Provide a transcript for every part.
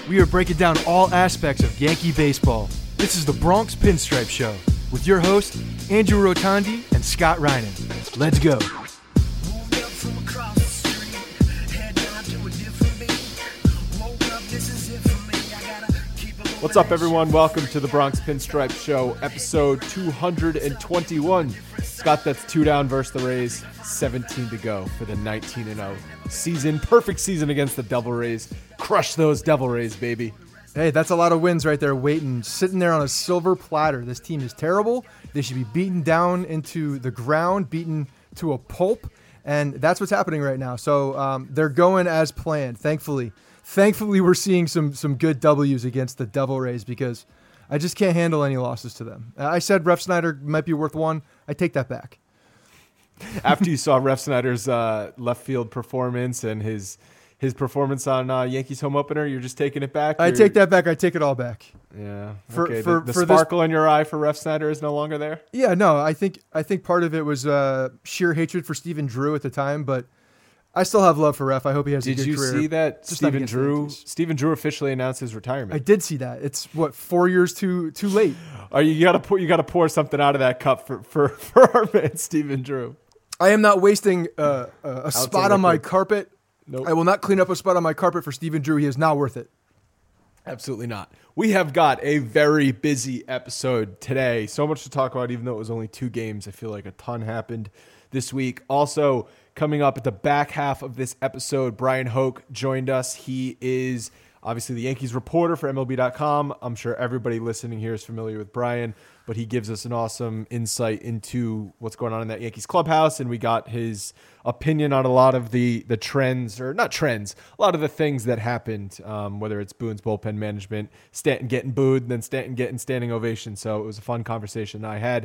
We are breaking down all aspects of Yankee baseball. This is the Bronx Pinstripe Show with your hosts, Andrew Rotondi and Scott Reinen. Let's go. What's up, everyone? Welcome to the Bronx Pinstripe Show, episode 221. Scott, that's 2 down versus the Rays, 17 to go for the 19-0 season. Perfect season against the Devil Rays. Crush those Devil Rays, baby. Hey, that's a lot of wins right there waiting, sitting there on a silver platter. This team is terrible. They should be beaten down into the ground, beaten to a pulp, and that's what's happening right now. So they're going as planned, thankfully. Thankfully, we're seeing some good W's against the Devil Rays because I just can't handle any losses to them. I said Refsnyder might be worth one. I take that back. After you saw Refsnyder's left field performance and his performance on Yankees home opener, you're just taking it back? I take that back. I take it all back. Yeah. Okay. The sparkle in your eye for Refsnyder is no longer there? Yeah, no. I think part of it was sheer hatred for Stephen Drew at the time, but I still have love for Ref. I hope he has a good career. Did you see that Stephen Drew officially announced his retirement? I did see that. It's 4 years too late. You gotta pour something out of that cup for our man Stephen Drew. I am not wasting a spot on my carpet. Nope. I will not clean up a spot on my carpet for Stephen Drew. He is not worth it. Absolutely not. We have got a very busy episode today. So much to talk about, even though it was only 2 games. I feel like a ton happened this week. Also, coming up at the back half of this episode, Brian Hoke joined us. He is obviously the Yankees reporter for MLB.com. I'm sure everybody listening here is familiar with Brian, but he gives us an awesome insight into what's going on in that Yankees clubhouse, and we got his opinion on a lot of the trends, or not trends, a lot of the things that happened, whether it's Boone's bullpen management, Stanton getting booed, and then Stanton getting standing ovation. So it was a fun conversation I had.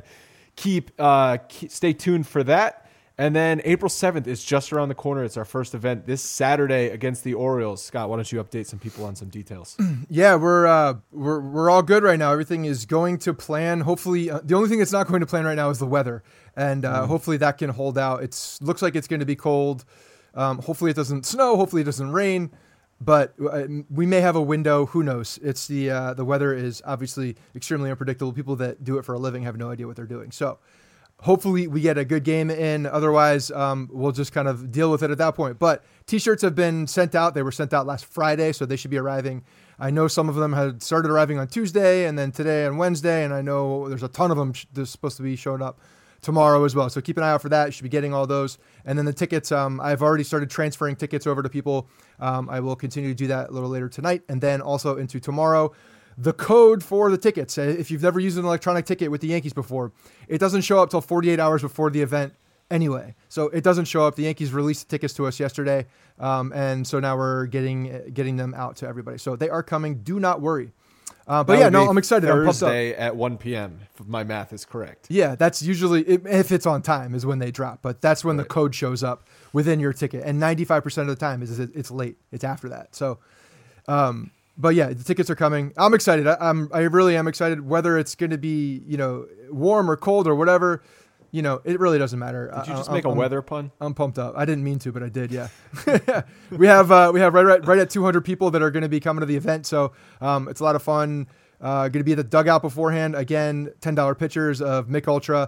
Stay tuned for that. And then April 7th is just around the corner. It's our first event this Saturday against the Orioles. Scott, why don't you update some people on some details? Yeah, we're all good right now. Everything is going to plan. Hopefully, the only thing that's not going to plan right now is the weather, and hopefully that can hold out. It looks like it's going to be cold. Hopefully it doesn't snow. Hopefully it doesn't rain. But we may have a window. Who knows? It's the weather is obviously extremely unpredictable. People that do it for a living have no idea what they're doing. So hopefully we get a good game in. Otherwise, we'll just kind of deal with it at that point. But T-shirts have been sent out. They were sent out last Friday, so they should be arriving. I know some of them had started arriving on Tuesday, and then today on Wednesday, and I know there's a ton of them that's supposed to be showing up tomorrow as well. So keep an eye out for that. You should be getting all those. And then the tickets, I've already started transferring tickets over to people. I will continue to do that a little later tonight, and then also into tomorrow. The code for the tickets, if you've never used an electronic ticket with the Yankees before, it doesn't show up till 48 hours before the event anyway. So it doesn't show up. The Yankees released the tickets to us yesterday, and so now we're getting them out to everybody. So they are coming. Do not worry. But yeah, no, I'm excited. Thursday at 1 p.m., if my math is correct. Yeah, that's usually, if it's on time, is when they drop. But that's when the code shows up within your ticket. And 95% of the time it's late. It's after that. So, but yeah, the tickets are coming. I'm excited. I really am excited. Whether it's going to be, warm or cold or whatever, it really doesn't matter. Did you just make a weather pun? I'm pumped up. I didn't mean to, but I did. Yeah. we have right at 200 people that are going to be coming to the event. So it's a lot of fun. Going to be at the dugout beforehand. Again, $10 pitchers of Mick Ultra,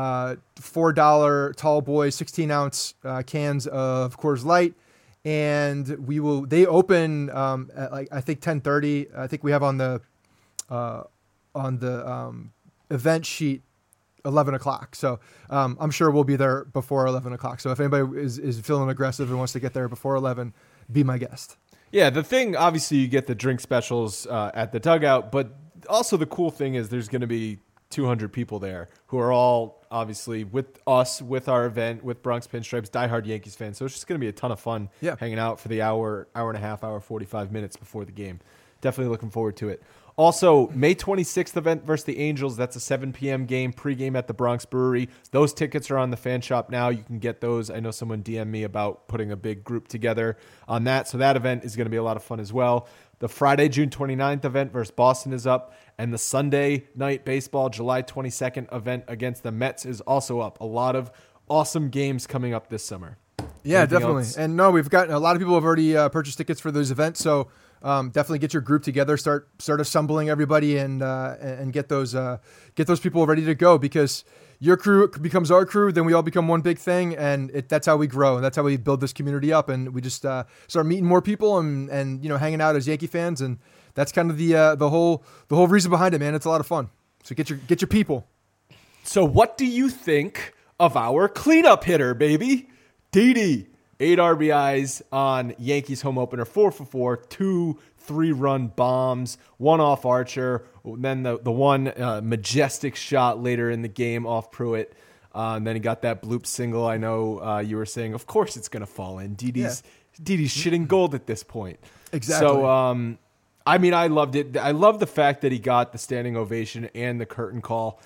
$4 Tall Boys, 16-ounce cans of Coors Light. And they open at I think 10:30. I think we have on the event sheet 11 o'clock. So I'm sure we'll be there before 11 o'clock. So if anybody is feeling aggressive and wants to get there before 11, be my guest. Yeah, the thing, obviously you get the drink specials at the dugout, but also the cool thing is there's going to be 200 people there who are all obviously with us, with our event, with Bronx Pinstripes, diehard Yankees fans. So it's just going to be a ton of fun hanging out for the hour and a half, hour, 45 minutes before the game. Definitely looking forward to it. Also, May 26th event versus the Angels. That's a 7 p.m. game, pregame at the Bronx Brewery. Those tickets are on the fan shop now. You can get those. I know someone DM'd me about putting a big group together on that. So that event is going to be a lot of fun as well. The Friday, June 29th event versus Boston is up. And the Sunday night baseball, July 22nd event against the Mets is also up. A lot of awesome games coming up this summer. Yeah, Anything definitely. else? And no, we've got a lot of people have already purchased tickets for those events. So definitely get your group together, start assembling everybody, and get those people ready to go, because your crew becomes our crew, then we all become one big thing, and that's how we grow, and that's how we build this community up, and we just start meeting more people and hanging out as Yankee fans, and that's kind of the whole reason behind it, man. It's a lot of fun. So get your people. So what do you think of our cleanup hitter, baby? Didi, 8 RBIs on Yankees home opener, 4 for 4, 2 3-run bombs, 1 off Archer, then the one majestic shot later in the game off Pruitt. And then he got that bloop single. I know you were saying, of course it's going to fall in. Didi's shitting gold at this point. Exactly. So, I loved it. I love the fact that he got the standing ovation and the curtain call.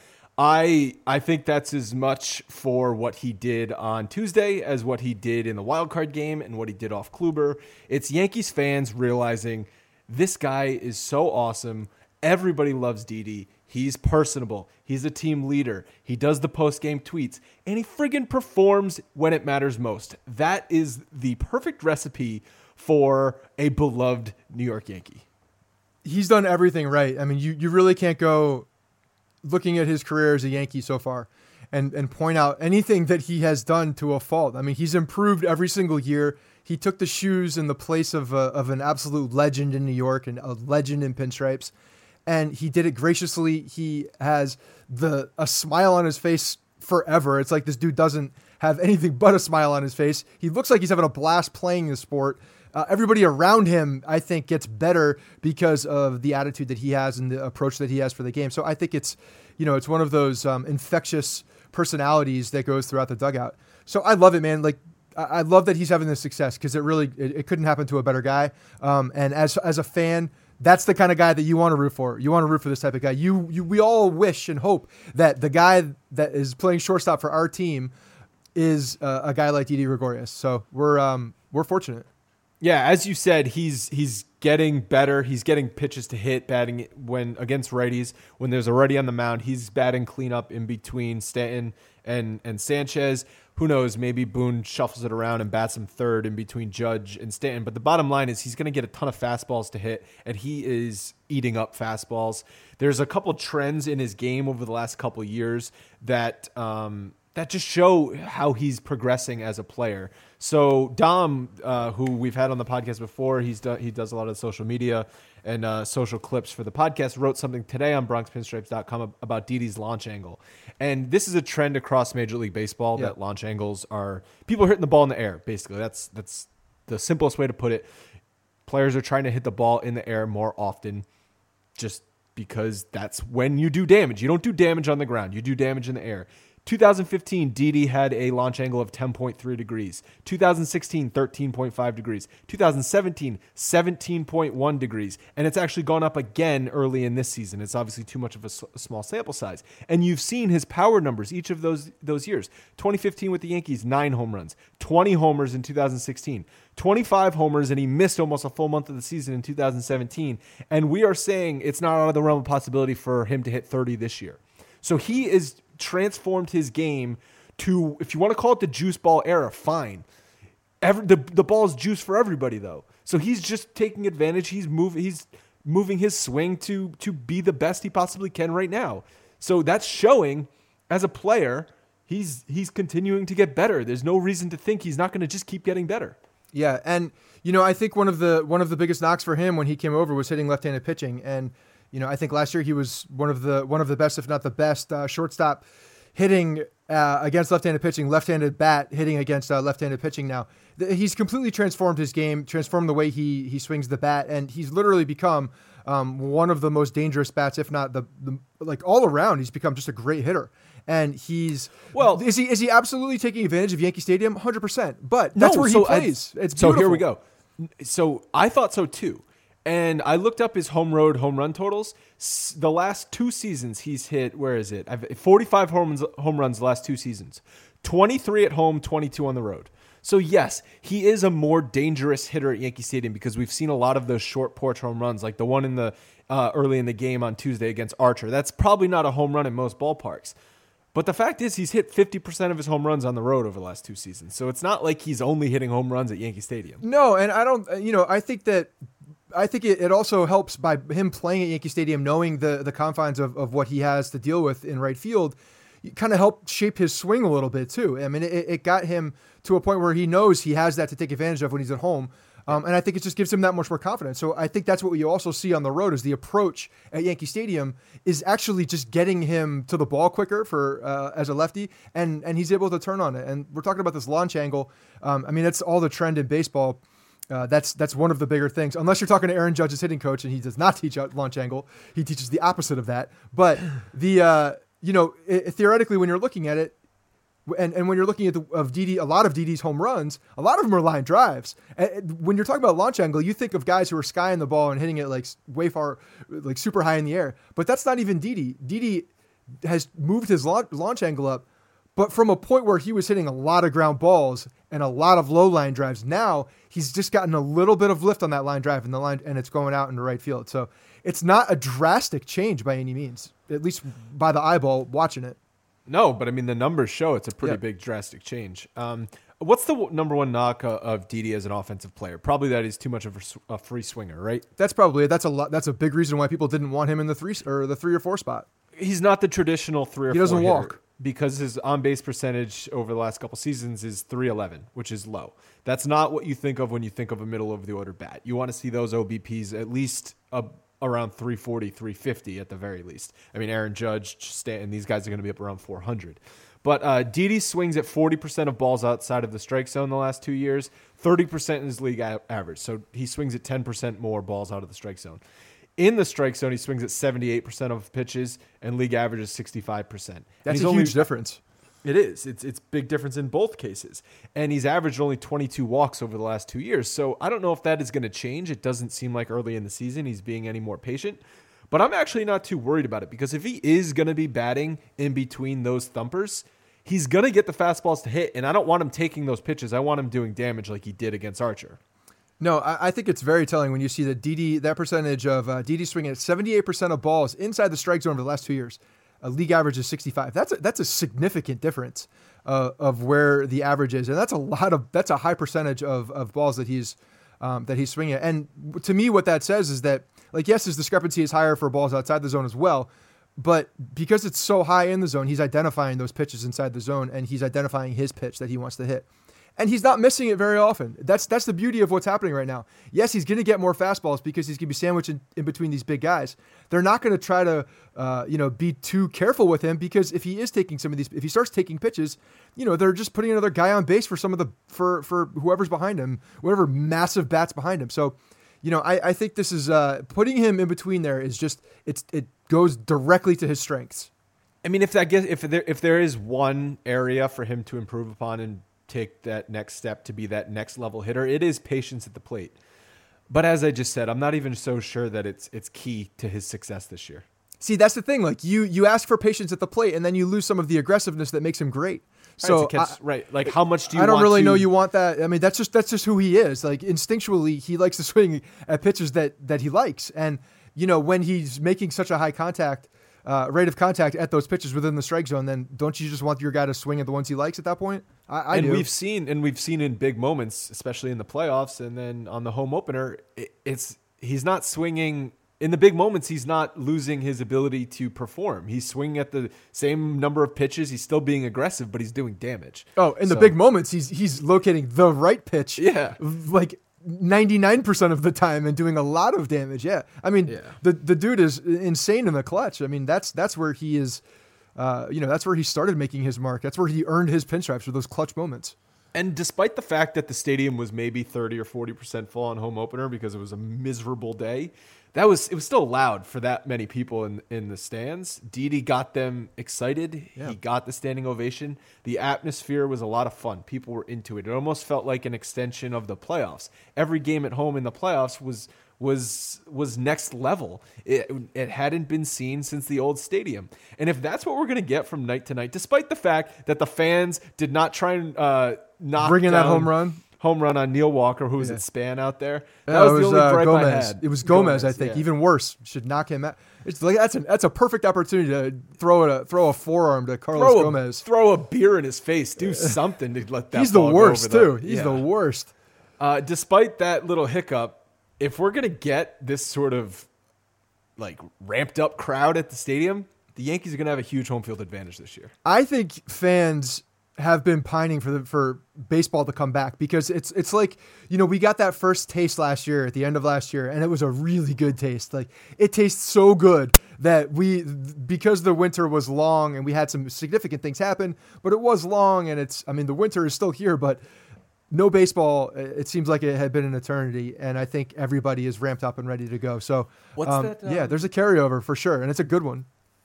I think that's as much for what he did on Tuesday as what he did in the wild card game and what he did off Kluber. It's Yankees fans realizing this guy is so awesome. Everybody loves Didi. He's personable. He's a team leader. He does the post-game tweets, and he friggin' performs when it matters most. That is the perfect recipe for a beloved New York Yankee. He's done everything right. I mean, you really can't go looking at his career as a Yankee so far and point out anything that he has done to a fault. I mean, he's improved every single year. He took the shoes in the place of an absolute legend in New York and a legend in pinstripes, and he did it graciously. He has a smile on his face forever. It's like this dude doesn't have anything but a smile on his face. He looks like he's having a blast playing the sport. Everybody around him, I think, gets better because of the attitude that he has and the approach that he has for the game. So I think it's one of those infectious personalities that goes throughout the dugout. So I love it, man. Like, I love that he's having this success, because it couldn't happen to a better guy. And as a fan, that's the kind of guy that you want to root for. You want to root for this type of guy. We all wish and hope that the guy that is playing shortstop for our team is a guy like Didi Gregorius. So we're fortunate. Yeah, as you said, he's getting better. He's getting pitches to hit, batting when against righties. When there's a righty on the mound, he's batting cleanup in between Stanton and Sanchez. Who knows? Maybe Boone shuffles it around and bats him third in between Judge and Stanton. But the bottom line is he's going to get a ton of fastballs to hit, and he is eating up fastballs. There's a couple trends in his game over the last couple years that just show how he's progressing as a player. So Dom, who we've had on the podcast before, he does a lot of social media and social clips for the podcast, wrote something today on BronxPinstripes.com about Didi's launch angle. And this is a trend across Major League Baseball that launch angles are people are hitting the ball in the air, basically. That's the simplest way to put it. Players are trying to hit the ball in the air more often just because that's when you do damage. You don't do damage on the ground. You do damage in the air. 2015, Didi had a launch angle of 10.3 degrees. 2016, 13.5 degrees. 2017, 17.1 degrees. And it's actually gone up again early in this season. It's obviously too much of a small sample size. And you've seen his power numbers each of those years. 2015 with the Yankees, 9 home runs. 20 homers in 2016. 25 homers, and he missed almost a full month of the season in 2017. And we are saying it's not out of the realm of possibility for him to hit 30 this year. So he is transformed his game to, if you want to call it the juice ball era, fine. The ball is juice for everybody, though. So he's just taking advantage. He's moving his swing to be the best he possibly can right now. So that's showing as a player, he's continuing to get better. There's no reason to think he's not going to just keep getting better. Yeah, and I think one of the biggest knocks for him when he came over was hitting left-handed pitching, and I think last year he was one of the best, if not the best, shortstop hitting against left-handed pitching, left-handed bat hitting against left-handed pitching. Now he's completely transformed his game, transformed the way he swings the bat, and he's literally become one of the most dangerous bats, if not the like all around. He's become just a great hitter. And is he absolutely taking advantage of Yankee Stadium? 100%. But that's where he plays. It's beautiful. So here we go. So I thought so too. And I looked up his home run totals. The last 2 seasons he's hit, where is it? 45 home runs the last 2 seasons. 23 at home, 22 on the road. So yes, he is a more dangerous hitter at Yankee Stadium because we've seen a lot of those short porch home runs, like the one in the early in the game on Tuesday against Archer. That's probably not a home run in most ballparks. But the fact is, he's hit 50% of his home runs on the road over the last 2 seasons. So it's not like he's only hitting home runs at Yankee Stadium. No, and I don't, I think it also helps by him playing at Yankee Stadium, knowing the confines of what he has to deal with in right field, kind of helped shape his swing a little bit too. I mean, it got him to a point where he knows he has that to take advantage of when he's at home. And I think it just gives him that much more confidence. So I think that's what you also see on the road is the approach at Yankee Stadium is actually just getting him to the ball quicker for as a lefty, and he's able to turn on it. And we're talking about this launch angle. I mean, that's all the trend in baseball. That's one of the bigger things. Unless you're talking to Aaron Judge's hitting coach, and he does not teach out launch angle. He teaches the opposite of that. But theoretically, when you're looking at it, and when you're looking at a lot of Didi's home runs, a lot of them are line drives. And when you're talking about launch angle, you think of guys who are skying the ball and hitting it like way far, like super high in the air. But that's not even Didi. Didi has moved his launch angle up, but from a point where he was hitting a lot of ground balls and a lot of low line drives. Now he's just gotten a little bit of lift on that line drive and it's going out into right field. So it's not a drastic change by any means, at least by the eyeball watching it. No, but I mean, the numbers show it's a pretty big drastic change. What's the number one knock of Didi as an offensive player? Probably that he's too much of a free swinger, right? That's probably it. That's a big reason why people didn't want him in the 3 or 4 spot. He's not the traditional 3 or 4 He doesn't hitter walk. because his on-base percentage over the last couple seasons is .311, which is low. That's not what you think of when you think of a middle-of-the-order bat. You want to see those OBPs at least around 340, 350 at the very least. I mean, Aaron Judge, and these guys are going to be up around 400. But Didi swings at 40% of balls outside of the strike zone the last 2 years, 30% in his league average. So he swings at 10% more balls out of the strike zone. In the strike zone, he swings at 78% of pitches, and league average is 65%. That's a huge difference. It is. It's big difference in both cases. And he's averaged only 22 walks over the last 2 years. So I don't know if that is going to change. It doesn't seem like early in the season he's being any more patient. But I'm actually not too worried about it because if he is going to be batting in between those thumpers, he's going to get the fastballs to hit. And I don't want him taking those pitches. I want him doing damage like he did against Archer. No, I think it's very telling when you see that percentage of Didi swinging at 78% of balls inside the strike zone over the last 2 years. A league average is 65. That's a significant difference of where the average is, and that's a high percentage of balls that he's swinging at. And to me, what that says is that, like, yes, his discrepancy is higher for balls outside the zone as well, but because it's so high in the zone, he's identifying those pitches inside the zone, and he's identifying his pitch that he wants to hit. And he's not missing it very often. That's the beauty of what's happening right now. Yes, he's going to get more fastballs because he's going to be sandwiched in between these big guys. They're not going to try to, be too careful with him because if he starts taking pitches, they're just putting another guy on base for for whoever's behind him, whatever massive bat's behind him. So, I think this is putting him in between there is just it goes directly to his strengths. I mean, if there is one area for him to improve upon and take that next step to be that next level hitter, it is patience at the plate. But as I just said, I'm not even so sure that it's key to his success this year. See, that's the thing. Like you ask for patience at the plate, and then you lose some of the aggressiveness that makes him great. So right, like how much do you? I don't really know you want that. I mean, that's just who he is. Like instinctually, he likes to swing at pitches that he likes, and when he's making such a high contact rate of contact at those pitches within the strike zone, then don't you just want your guy to swing at the ones he likes at that point? I do. We've seen in big moments, especially in the playoffs and then on the home opener, he's not swinging in the big moments. He's not losing his ability to perform. He's swinging at the same number of pitches. He's still being aggressive, but he's doing damage. Oh, in the big moments, he's locating the right pitch. Yeah, like 99% of the time and doing a lot of damage. Yeah. I mean, the dude is insane in the clutch. I mean, that's where he is, that's where he started making his mark. That's where he earned his pinstripes for those clutch moments. And despite the fact that the stadium was maybe 30 or 40% full on home opener because it was a miserable day, it was still loud for that many people in the stands. Didi got them excited. Yeah. He got the standing ovation. The atmosphere was a lot of fun. People were into it. It almost felt like an extension of the playoffs. Every game at home in the playoffs was next level. It hadn't been seen since the old stadium. And if that's what we're going to get from night to night, despite the fact that the fans did not try and knock bring in down that home run. home run on Neil Walker. Who was Yeah. it? Span out there. Yeah, That was the it was only gripe I Gomez. had. It was Gomez, I think. yeah. Even worse, should knock him out. It's like that's a perfect opportunity to throw a forearm to Carlos Gomez. Throw a beer in his face. Do something to let that. He's the ball go worst over too. He's the yeah. worst. Despite that little hiccup, if we're gonna get this sort of like ramped up crowd at the stadium, the Yankees are gonna have a huge home field advantage this year. I think fans have been pining for baseball to come back because it's like, we got that first taste last year at the end of last year, and it was a really good taste. Like, it tastes so good that because the winter was long and we had some significant things happen, but it was long, and the winter is still here, but no baseball. It seems like it had been an eternity, and I think everybody is ramped up and ready to go. So What's that? Yeah, there's a carryover for sure, and it's a good one.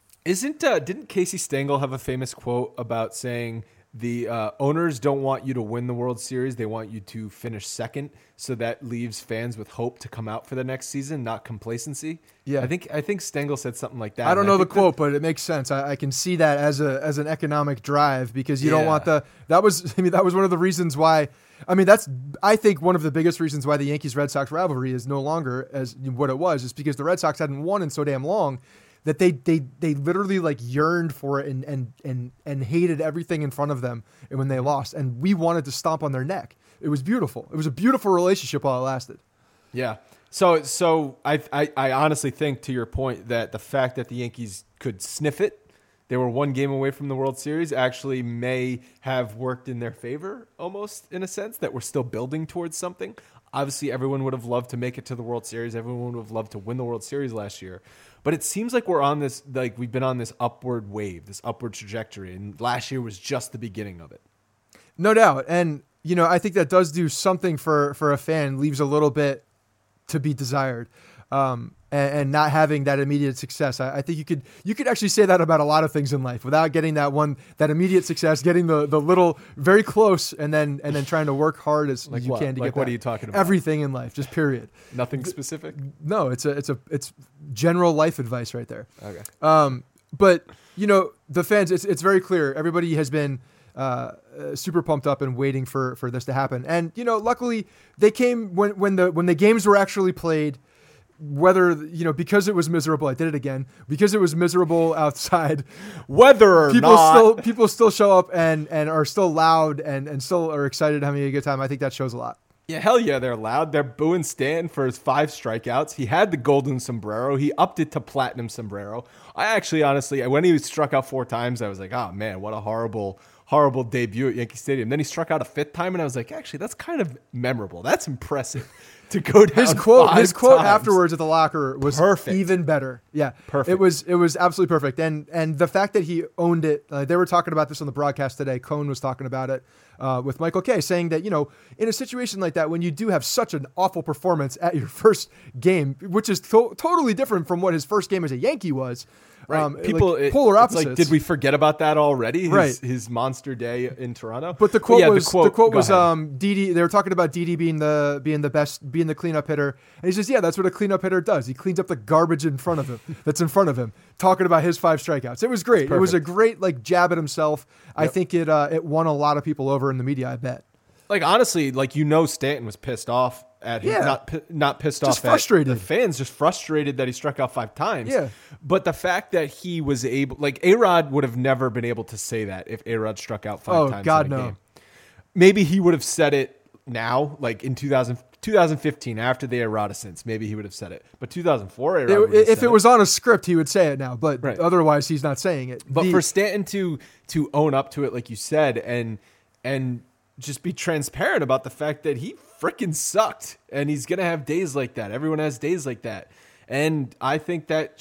Didn't Casey Stengel have a famous quote about saying the owners don't want you to win the World Series, they want you to finish second, so that leaves fans with hope to come out for the next season, not complacency? Yeah. I think Stengel said something like that. I don't know the quote, but it makes sense. I can see that as an economic drive, because you don't want that was one of the reasons why. That's, I think, one of the biggest reasons why the Yankees-Red Sox rivalry is no longer as what it was, is because the Red Sox hadn't won in so damn long that they literally like yearned for it and hated everything in front of them when they lost, and we wanted to stomp on their neck. It was beautiful. It was a beautiful relationship while it lasted. Yeah. So I honestly think, to your point, that the fact that the Yankees could sniff it, they were one game away from the World Series, actually may have worked in their favor, almost, in a sense, that we're still building towards something. Obviously, everyone would have loved to make it to the World Series. Everyone would have loved to win the World Series last year. But it seems like we've been on this upward wave, this upward trajectory, and last year was just the beginning of it. No doubt. And, I think that does do something for a fan, leaves a little bit to be desired. And not having that immediate success. I think you could actually say that about a lot of things in life without getting that immediate success, getting the little very close, and then trying to work hard as you can to get what that. are you talking about? Everything in life, just period. Nothing specific? No, it's general life advice right there. Okay. But the fans, it's very clear. Everybody has been super pumped up and waiting for this to happen. And luckily they came when the games were actually played. Whether because it was miserable, I did it again. Because it was miserable outside, whether or not people still show up and are still loud and still are excited, having a good time. I think that shows a lot. Yeah, hell yeah, they're loud. They're booing Stanton for his 5 strikeouts. He had the golden sombrero. He upped it to platinum sombrero. I actually, honestly, when he struck out 4 times, I was like, oh man, what a horrible debut at Yankee Stadium. Then he struck out a 5th time, and I was like, actually, that's kind of memorable. That's impressive. To go down his quote times. afterwards at the locker was perfect. Even better. Yeah, perfect. It was absolutely perfect. And the fact that he owned it, they were talking about this on the broadcast today. Cohn was talking about it with Michael Kay, saying that in a situation like that, when you do have such an awful performance at your first game, which is totally different from what his first game as a Yankee was. Right. Polar opposites. Like, did we forget about that already? Right. His monster day in Toronto. But the quote was ahead. Didi. They were talking about Didi being the best, being the cleanup hitter, and he says, "Yeah, that's what a cleanup hitter does. He cleans up the garbage in front of him. That's in front of him." Talking about his 5 strikeouts, it was great. It was a great jab at himself. Yep. I think it won a lot of people over in the media. I bet. Honestly, Stanton was pissed off at him. Yeah. Not pissed just off frustrated. At the fans, just frustrated that he struck out 5 times. Yeah. But the fact that he was able, A-Rod would have never been able to say that if A-Rod struck out 5 times God, in a no. game. Maybe he would have said it now, in 2015, after the A-Rodicence, maybe he would have said it. But 2004, A-Rod if it was on a script, he would say it now. But right. Otherwise, he's not saying it. But for Stanton to own up to it, like you said, and just be transparent about the fact that he freaking sucked, and he's going to have days like that. Everyone has days like that. And I think that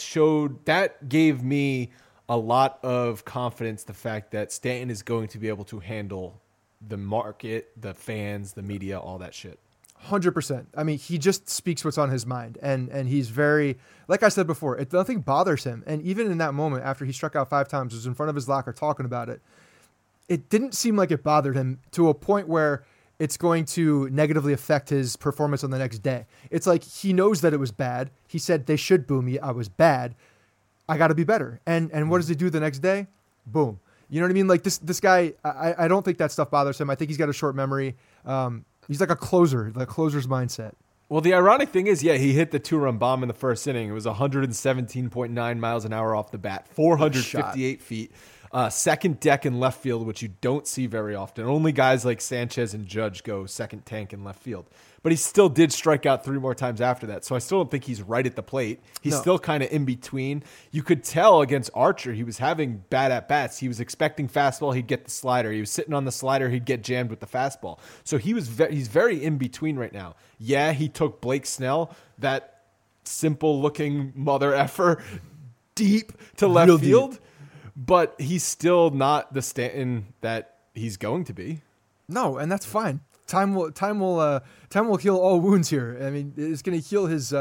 gave me a lot of confidence, the fact that Stanton is going to be able to handle the market, the fans, the media, all that shit. 100%. I mean, he just speaks what's on his mind, and he's very, like I said before, nothing bothers him. And even in that moment, after he struck out 5 times, was in front of his locker talking about it, it didn't seem like it bothered him to a point where it's going to negatively affect his performance on the next day. It's like he knows that it was bad. He said, they should boo me. I was bad. I got to be better. And what does he do the next day? Boom. You know what I mean? This guy, I don't think that stuff bothers him. I think he's got a short memory. He's like a closer, the closer's mindset. Well, the ironic thing is, he hit the 2-run bomb in the first inning. It was 117.9 miles an hour off the bat, 458 feet. Second deck in left field, which you don't see very often. Only guys like Sanchez and Judge go second tank in left field. But he still did strike out 3 more times after that. So I still don't think he's right at the plate. He's still kind of in between. You could tell against Archer, he was having bad at-bats. He was expecting fastball, he'd get the slider. He was sitting on the slider, he'd get jammed with the fastball. So he's very in between right now. Yeah, he took Blake Snell, that simple-looking mother effer, deep to left field. Deep. But he's still not the Stanton that he's going to be. No, and that's fine. Time will heal all wounds here. I mean, it's going to heal his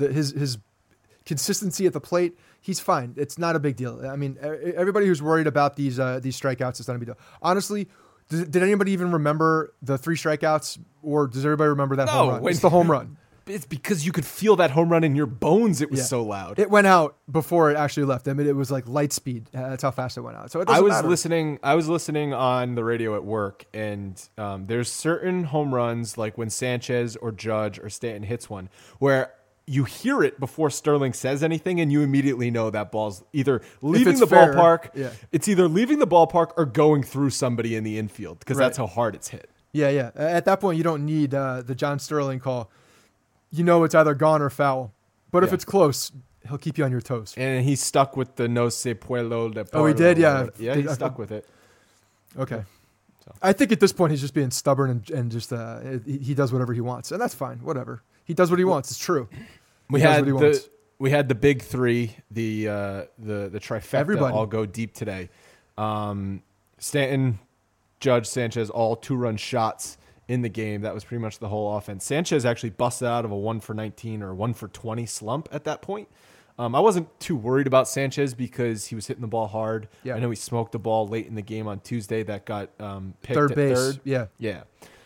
consistency at the plate. He's fine. It's not a big deal. I mean, everybody who's worried about these strikeouts, it's not a big deal. Honestly, did anybody even remember the 3 strikeouts, or does everybody remember that home run? It's the home run. It's because you could feel that home run in your bones. It was so loud. It went out before it actually left. I mean, it was like light speed. That's how fast it went out. So it I was matter. listening on the radio at work, and there's certain home runs, like when Sanchez or Judge or Stanton hits one, where you hear it before Sterling says anything, and you immediately know that ball's either leaving the ballpark. Yeah. It's either leaving the ballpark or going through somebody in the infield, because that's how hard it's hit. Yeah. At that point, you don't need the John Sterling call. You know it's either gone or foul. But if it's close, he'll keep you on your toes. And he stuck with the no se puedo de Oh, he did? Yeah. Yeah, he stuck with it. Okay. So. I think at this point he's just being stubborn and just he does whatever he wants. And that's fine. Whatever. He does what he wants. It's true. We had the big 3, the trifecta. Everybody all go deep today. Stanton, Judge, Sanchez, all 2-run shots in the game. That was pretty much the whole offense. Sanchez actually busted out of a 1-for-19 or 1-for-20 slump at that point. I wasn't too worried about Sanchez because he was hitting the ball hard. Yeah. I know he smoked the ball late in the game on Tuesday that got picked third at base. Third. Yeah.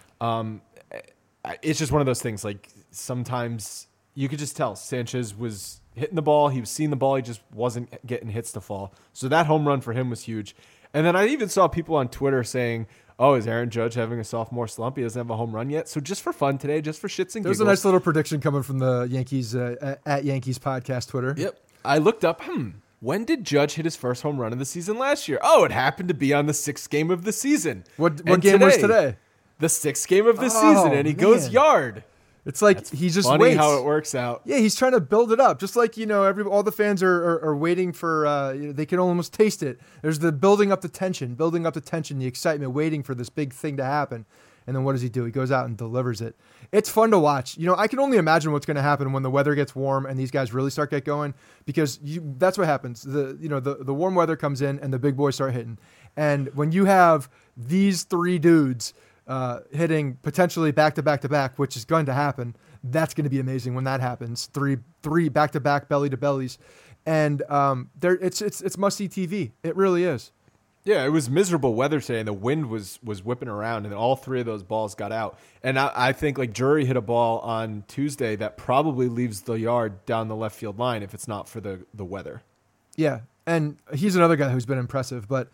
It's just one of those things. Like sometimes you could just tell Sanchez was hitting the ball. He was seeing the ball. He just wasn't getting hits to fall. So that home run for him was huge. And then I even saw people on Twitter saying, oh, is Aaron Judge having a sophomore slump? He doesn't have a home run yet. So just for fun today, just for shits and giggles. There's a nice little prediction coming from the Yankees at Yankees podcast Twitter. Yep. I looked up, when did Judge hit his first home run of the season last year? Oh, it happened to be on the 6th game of the season. What game was today? The 6th game of the season, and he goes yard. It's like he just funny waits. How it works out. Yeah, he's trying to build it up, just like all the fans are waiting for. They can almost taste it. There's the building up the tension, the excitement, waiting for this big thing to happen. And then what does he do? He goes out and delivers it. It's fun to watch. I can only imagine what's going to happen when the weather gets warm and these guys really start get going, because that's what happens. The warm weather comes in and the big boys start hitting. And when you have these 3 dudes hitting potentially back to back, which is going to happen, that's going to be amazing when that happens. Three back to back, belly to bellies, and it's must see TV. It really is. Yeah, it was miserable weather today, and the wind was whipping around, and all 3 of those balls got out. And I think like Drury hit a ball on Tuesday that probably leaves the yard down the left field line if it's not for the weather. Yeah, and he's another guy who's been impressive, but.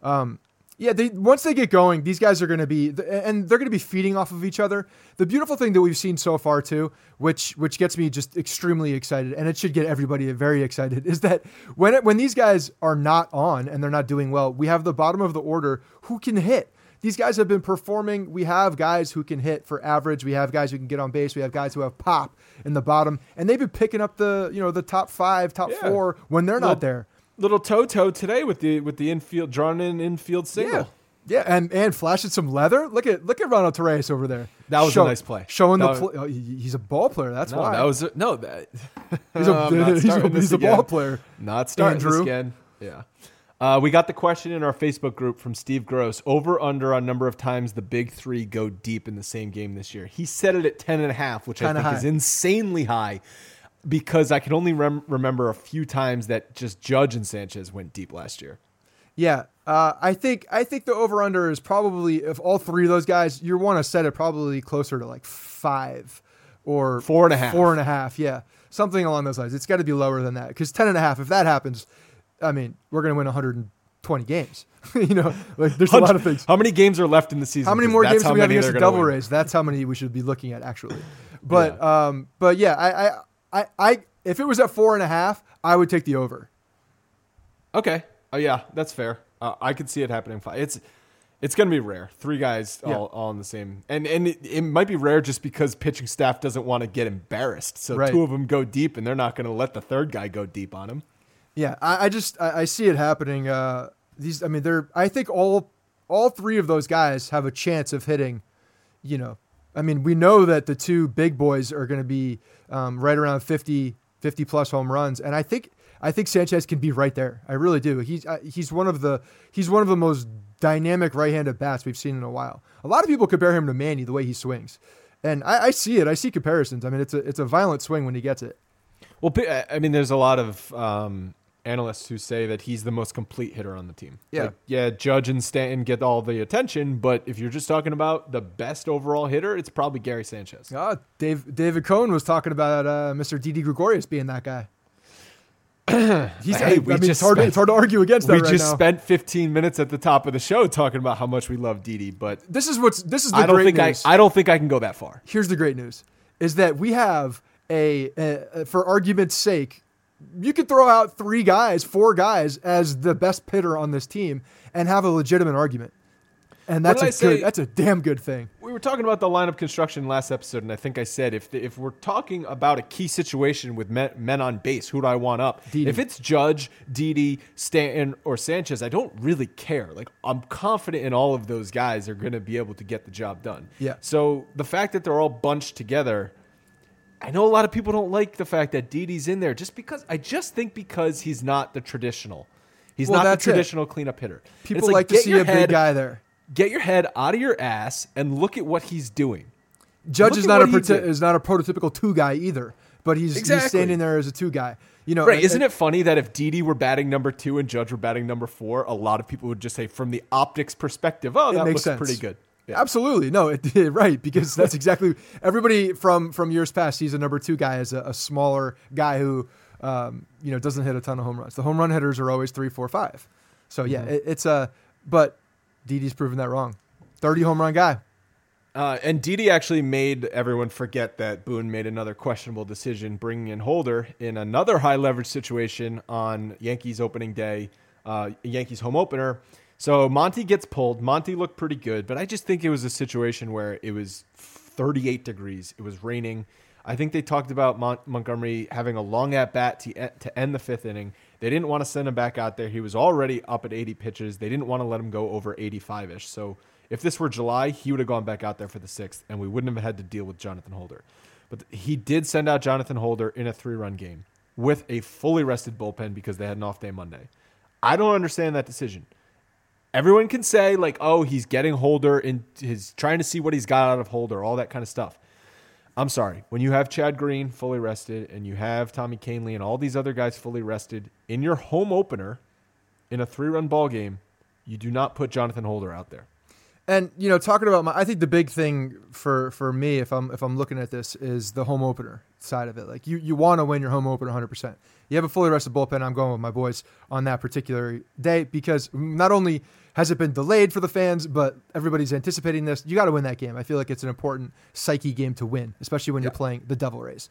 Once they get going, these guys are going to be, and they're going to be feeding off of each other. The beautiful thing that we've seen so far too, which gets me just extremely excited, and it should get everybody very excited, is that when these guys are not on and they're not doing well, we have the bottom of the order who can hit. These guys have been performing. We have guys who can hit for average. We have guys who can get on base. We have guys who have pop in the bottom, and they've been picking up the top 5, top 4 when they're not there. Little Toto today with the infield drawn in infield single. Yeah, and flashing some leather. Look at Ronald Torres over there. That was a nice play. Showing he's a ball player. That's why. He's a ball player. Not starting Andrew. This again. Yeah. We got the question in our Facebook group from Steve Gross. Over under on number of times the big 3 go deep in the same game this year. He set it at 10.5, which I think is insanely high. Because I can only remember a few times that just Judge and Sanchez went deep last year. Yeah, I think the over/under is probably, if all 3 of those guys, you want to set it probably closer to like 5 or 4.5. 4.5, yeah, something along those lines. It's got to be lower than that, because 10.5, if that happens, I mean, we're going to win 20 games. Like there's a lot of things. How many games are left in the season? How many more games do we have against the Devil win. Rays? That's how many we should be looking at actually. But yeah, I if it was at 4.5, I would take the over. Okay. Yeah, that's fair. I could see it happening. It's going to be rare. 3 guys all in the same. And it might be rare just because pitching staff doesn't want to get embarrassed. So 2 of them go deep, and they're not going to let the 3rd guy go deep on him. Yeah, I see it happening. I think all 3 of those guys have a chance of hitting, we know that the 2 big boys are going to be right around 50 plus home runs. And I think Sanchez can be right there. I really do. He's one of the most dynamic right-handed bats we've seen in a while. A lot of people compare him to Manny the way he swings, and I see it. I see comparisons. I mean, it's a violent swing when he gets it. Well, there's a lot of analysts who say that he's the most complete hitter on the team. Yeah, Judge and Stanton get all the attention, but if you're just talking about the best overall hitter, it's probably Gary Sanchez. David Cohn was talking about Mr. Didi Gregorius being that guy. It's hard to argue against that. We just spent 15 minutes at the top of the show talking about how much we love Didi, but this is the great news. I don't think I can go that far. Here's the great news: is that we have for argument's sake, you could throw out 4 guys as the best hitter on this team and have a legitimate argument. And that's a damn good thing. We were talking about the lineup construction last episode, and I think I said if we're talking about a key situation with men on base, who do I want up? Didi. If it's Judge, Didi, Stanton, or Sanchez, I don't really care. Like, I'm confident in all of those guys are going to be able to get the job done. Yeah. So the fact that they're all bunched together, I know a lot of people don't like the fact that Didi's in there because he's not the traditional. He's not the traditional cleanup hitter. People like to see a big guy there. Get your head out of your ass and look at what he's doing. Judge is not a prototypical 2 guy either, but he's standing there as a 2 guy. Right? Isn't it funny that if Didi were batting number 2 and Judge were batting number 4, a lot of people would just say, from the optics perspective, that looks pretty good. Yeah. Absolutely, no, right, because that's exactly everybody from years past sees a number 2 guy as a smaller guy who doesn't hit a ton of home runs. The home run hitters are always 3, 4, 5. So yeah, but Didi's proven that wrong. 30 home run guy. And Didi actually made everyone forget that Boone made another questionable decision, bringing in Holder in another high leverage situation on Yankees opening day, Yankees home opener. So Monty gets pulled. Monty looked pretty good, but I just think it was a situation where it was 38 degrees. It was raining. I think they talked about Montgomery having a long at-bat to end the 5th inning. They didn't want to send him back out there. He was already up at 80 pitches. They didn't want to let him go over 85-ish. So if this were July, he would have gone back out there for the 6th, and we wouldn't have had to deal with Jonathan Holder. But he did send out Jonathan Holder in a 3-run game with a fully rested bullpen because they had an off day Monday. I don't understand that decision. Everyone can say, like, oh, he's getting Holder, and he's trying to see what he's got out of Holder, all that kind of stuff. I'm sorry. When you have Chad Green fully rested and you have Tommy Kahnle and all these other guys fully rested in your home opener in a 3-run ball game, you do not put Jonathan Holder out there. And talking about I think the big thing for me, if I'm looking at this, is the home opener side of it. Like you want to win your home opener 100%. You have a fully rested bullpen. I'm going with my boys on that particular day because not only has it been delayed for the fans, but everybody's anticipating this. You got to win that game. I feel like it's an important psyche game to win, especially when you're playing the Devil Rays.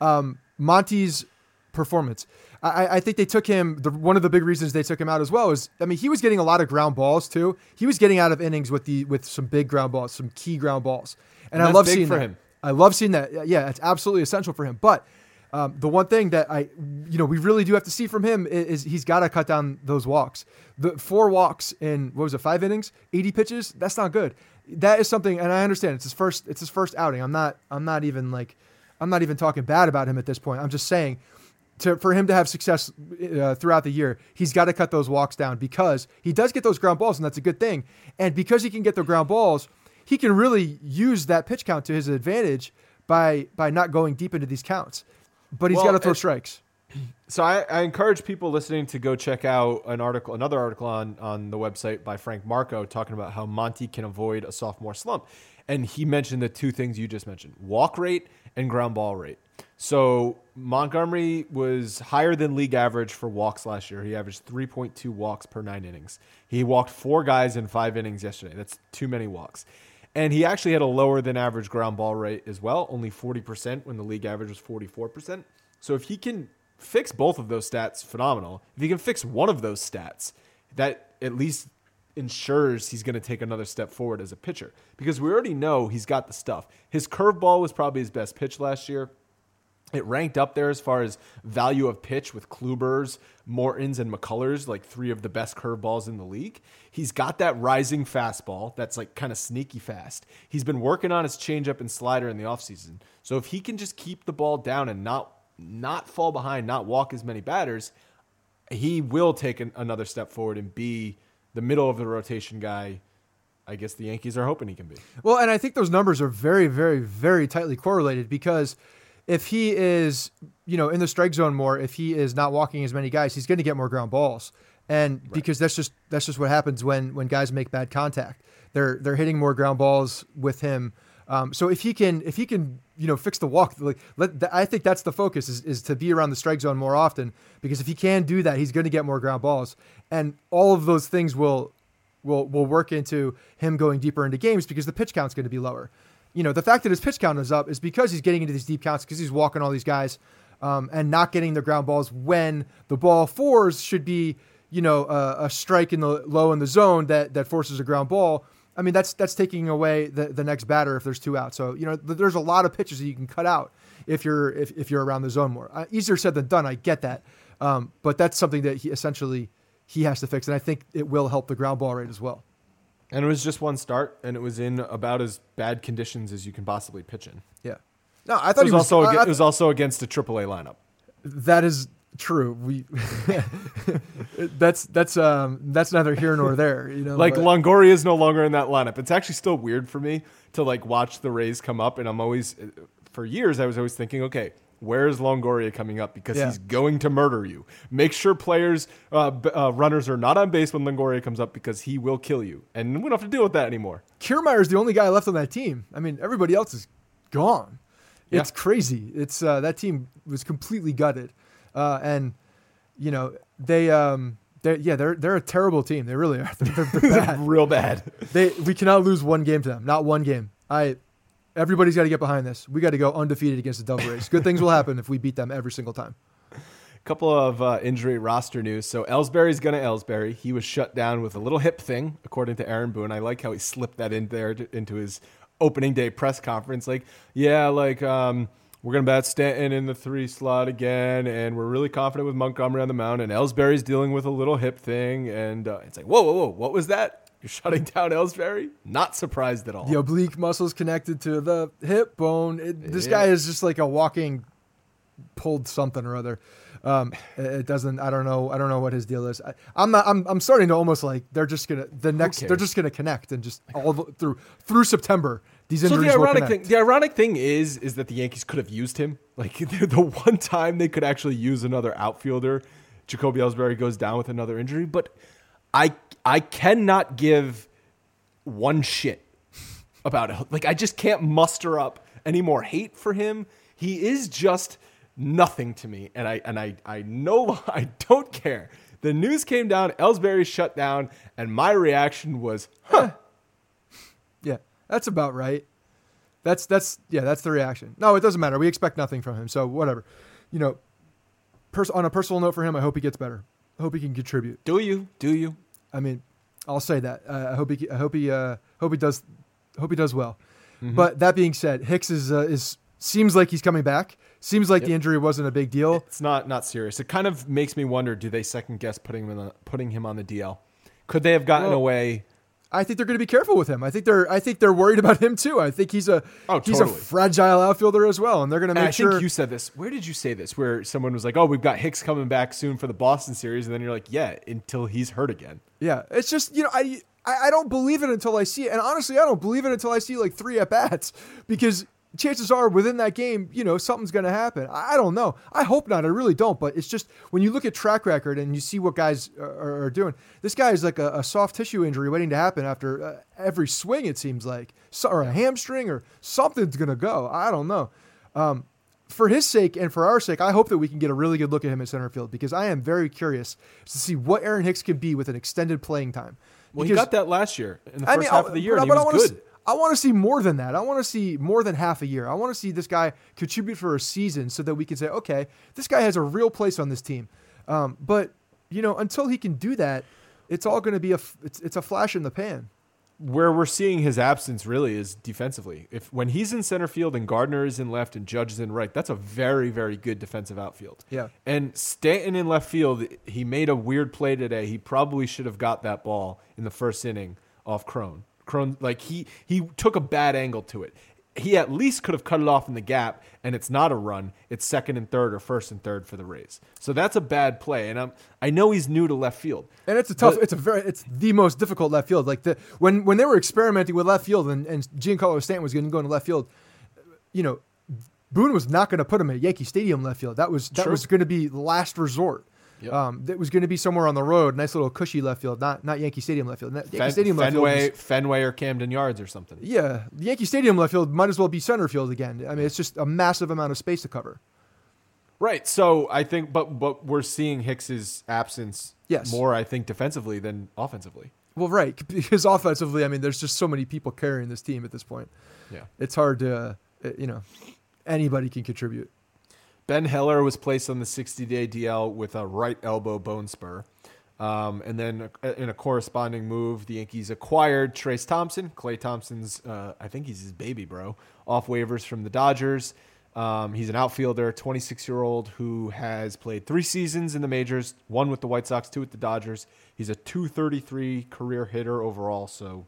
Monty's performance. I think they took him. One of the big reasons they took him out as well is, he was getting a lot of ground balls too. He was getting out of innings with some big ground balls, some key ground balls, and I love seeing that. I love seeing that. Yeah, it's absolutely essential for him. But the one thing that we really do have to see from him is he's got to cut down those walks. The 4 walks in 5 innings, 80 pitches. That's not good. That is something, and I understand it's his first outing. I'm not even talking bad about him at this point. I'm just saying, for him to have success throughout the year, he's got to cut those walks down because he does get those ground balls, and that's a good thing. And because he can get the ground balls, he can really use that pitch count to his advantage by not going deep into these counts. But he's got to throw strikes. So I encourage people listening to go check out another article on the website by Frank Marco talking about how Monty can avoid a sophomore slump. And he mentioned the 2 things you just mentioned, walk rate and ground ball rate. So Montgomery was higher than league average for walks last year. He averaged 3.2 walks per 9 innings. He walked 4 guys in 5 innings yesterday. That's too many walks. And he actually had a lower than average ground ball rate as well, only 40% when the league average was 44%. So if he can fix both of those stats, phenomenal. If he can fix one of those stats, that at least ensures he's going to take another step forward as a pitcher, because we already know he's got the stuff. His curveball was probably his best pitch last year. It ranked up there as far as value of pitch with Kluber's, Morton's, and McCullers, like 3 of the best curveballs in the league. He's got that rising fastball that's like kind of sneaky fast. He's been working on his changeup and slider in the offseason. So if he can just keep the ball down and not fall behind, not walk as many batters, he will take another step forward and be the middle of the rotation guy I guess the Yankees are hoping he can be. Well, and I think those numbers are very, very, very tightly correlated, because if he is, in the strike zone more, if he is not walking as many guys, he's going to get more ground balls. And right. Because that's just what happens when guys make bad contact. They're hitting more ground balls with him. So if he can, fix the walk, I think that's the focus is to be around the strike zone more often, because if he can do that, he's going to get more ground balls, and all of those things will work into him going deeper into games, because the pitch count's going to be lower. The fact that his pitch count is up is because he's getting into these deep counts, because he's walking all these guys, and not getting the ground balls when the ball fours should be, a strike in the low in the zone that forces a ground ball. I mean, that's taking away the next batter if there's 2 out. So, there's a lot of pitches that you can cut out if you're around the zone more. Easier said than done. I get that. But that's something that he has to fix. And I think it will help the ground ball rate as well. And it was just one start, and it was in about as bad conditions as you can possibly pitch in. Yeah. No, I thought it was also against a AAA lineup. That is true. That's neither here nor there. Longoria is no longer in that lineup. It's actually still weird for me to watch the Rays come up, and I'm always, for years, I was always thinking, okay, where's Longoria coming up? Because he's going to murder you. Make sure players, runners are not on base when Longoria comes up, because he will kill you. And we don't have to deal with that anymore. Kiermaier's the only guy left on that team. I mean, everybody else is gone. Yeah. It's crazy. It's that team was completely gutted. And they're a terrible team. They really are. They're bad. Real bad. We cannot lose one game to them. Not one game. Everybody's got to get behind this. We got to go undefeated against the Devil Rays. Good things will happen if we beat them every single time. Couple of injury roster news. So Ellsbury's going to Ellsbury. He was shut down with a little hip thing, according to Aaron Boone. I like how he slipped that in there into his opening day press conference. we're going to bat Stanton in the 3 slot again, and we're really confident with Montgomery on the mound, and Ellsbury's dealing with a little hip thing. And it's like, whoa, what was that? You're shutting down Ellsbury? Not surprised at all. The oblique muscle's connected to the hip bone. This guy is just like a walking pulled something or other. It doesn't. I don't know what his deal is. I'm starting to almost they're just gonna connect and just all through September. These injuries will connect. The ironic thing is that the Yankees could have used him. The one time they could actually use another outfielder, Jacoby Ellsbury goes down with another injury. But I cannot give one shit about it. I just can't muster up any more hate for him. He is just nothing to me, and I know I don't care. The news came down, Ellsbury shut down, and my reaction was, huh. Yeah, that's about right. That's the reaction. No, it doesn't matter. We expect nothing from him, so whatever. On a personal note for him, I hope he gets better. I hope he can contribute. Do you? I mean, I'll say that. I hope he does well. Mm-hmm. But that being said, Hicks is seems like he's coming back. Seems like the injury wasn't a big deal. It's not serious. It kind of makes me wonder, do they second guess putting him on the DL? Could they have gotten away? I think they're going to be careful with him. I think they're worried about him too. I think he's a fragile outfielder as well, and they're going to make sure. I think you said this. Where did you say this? Where someone was like, "Oh, we've got Hicks coming back soon for the Boston series," and then you're like, "Yeah, until he's hurt again." Yeah, it's just I don't believe it until I see it, and honestly, I don't believe it until I see 3 at bats, because chances are within that game, something's going to happen. I don't know. I hope not. I really don't. But it's just when you look at track record and you see what guys are doing, this guy is like a soft tissue injury waiting to happen after every swing, it seems like, or a hamstring or something's going to go. I don't know. For his sake and for our sake, I hope that we can get a really good look at him at center field because I am very curious to see what Aaron Hicks can be with an extended playing time. Well, he got that last year in the first half of the year, and he was good. I want to see more than that. I want to see more than half a year. I want to see this guy contribute for a season so that we can say, okay, this guy has a real place on this team. But until he can do that, it's all going to be it's a flash in the pan. Where we're seeing his absence really is defensively. When he's in center field and Gardner is in left and Judge is in right, that's a very, very good defensive outfield. Yeah. And Stanton in left field, he made a weird play today. He probably should have got that ball in the first inning off Cron. He took a bad angle to it. He at least could have cut it off in the gap, and it's not a run. It's second and third or first and third for the Rays. So that's a bad play, and I know he's new to left field. And it's it's the most difficult left field. Like when they were experimenting with left field and Giancarlo Stanton was going to go into left field, Boone was not going to put him at Yankee Stadium left field. That was going to be last resort. Yep. That was going to be somewhere on the road, nice little cushy left field, not Yankee Stadium left field. Yankee Stadium left field Fenway or Camden Yards or something. Yeah, the Yankee Stadium left field might as well be center field again. I mean, it's just a massive amount of space to cover. Right. So I think, but we're seeing Hicks's absence more, I think, defensively than offensively. Well, right, because offensively, I mean, there's just so many people carrying this team at this point. Yeah, it's hard to, anybody can contribute. Ben Heller was placed on the 60-day DL with a right elbow bone spur. And then in a corresponding move, the Yankees acquired Trayce Thompson. Klay Thompson's, I think he's his baby, bro, off waivers from the Dodgers. He's an outfielder, 26-year-old who has played 3 seasons in the majors, 1 with the White Sox, 2 with the Dodgers. He's a .233 career hitter overall, so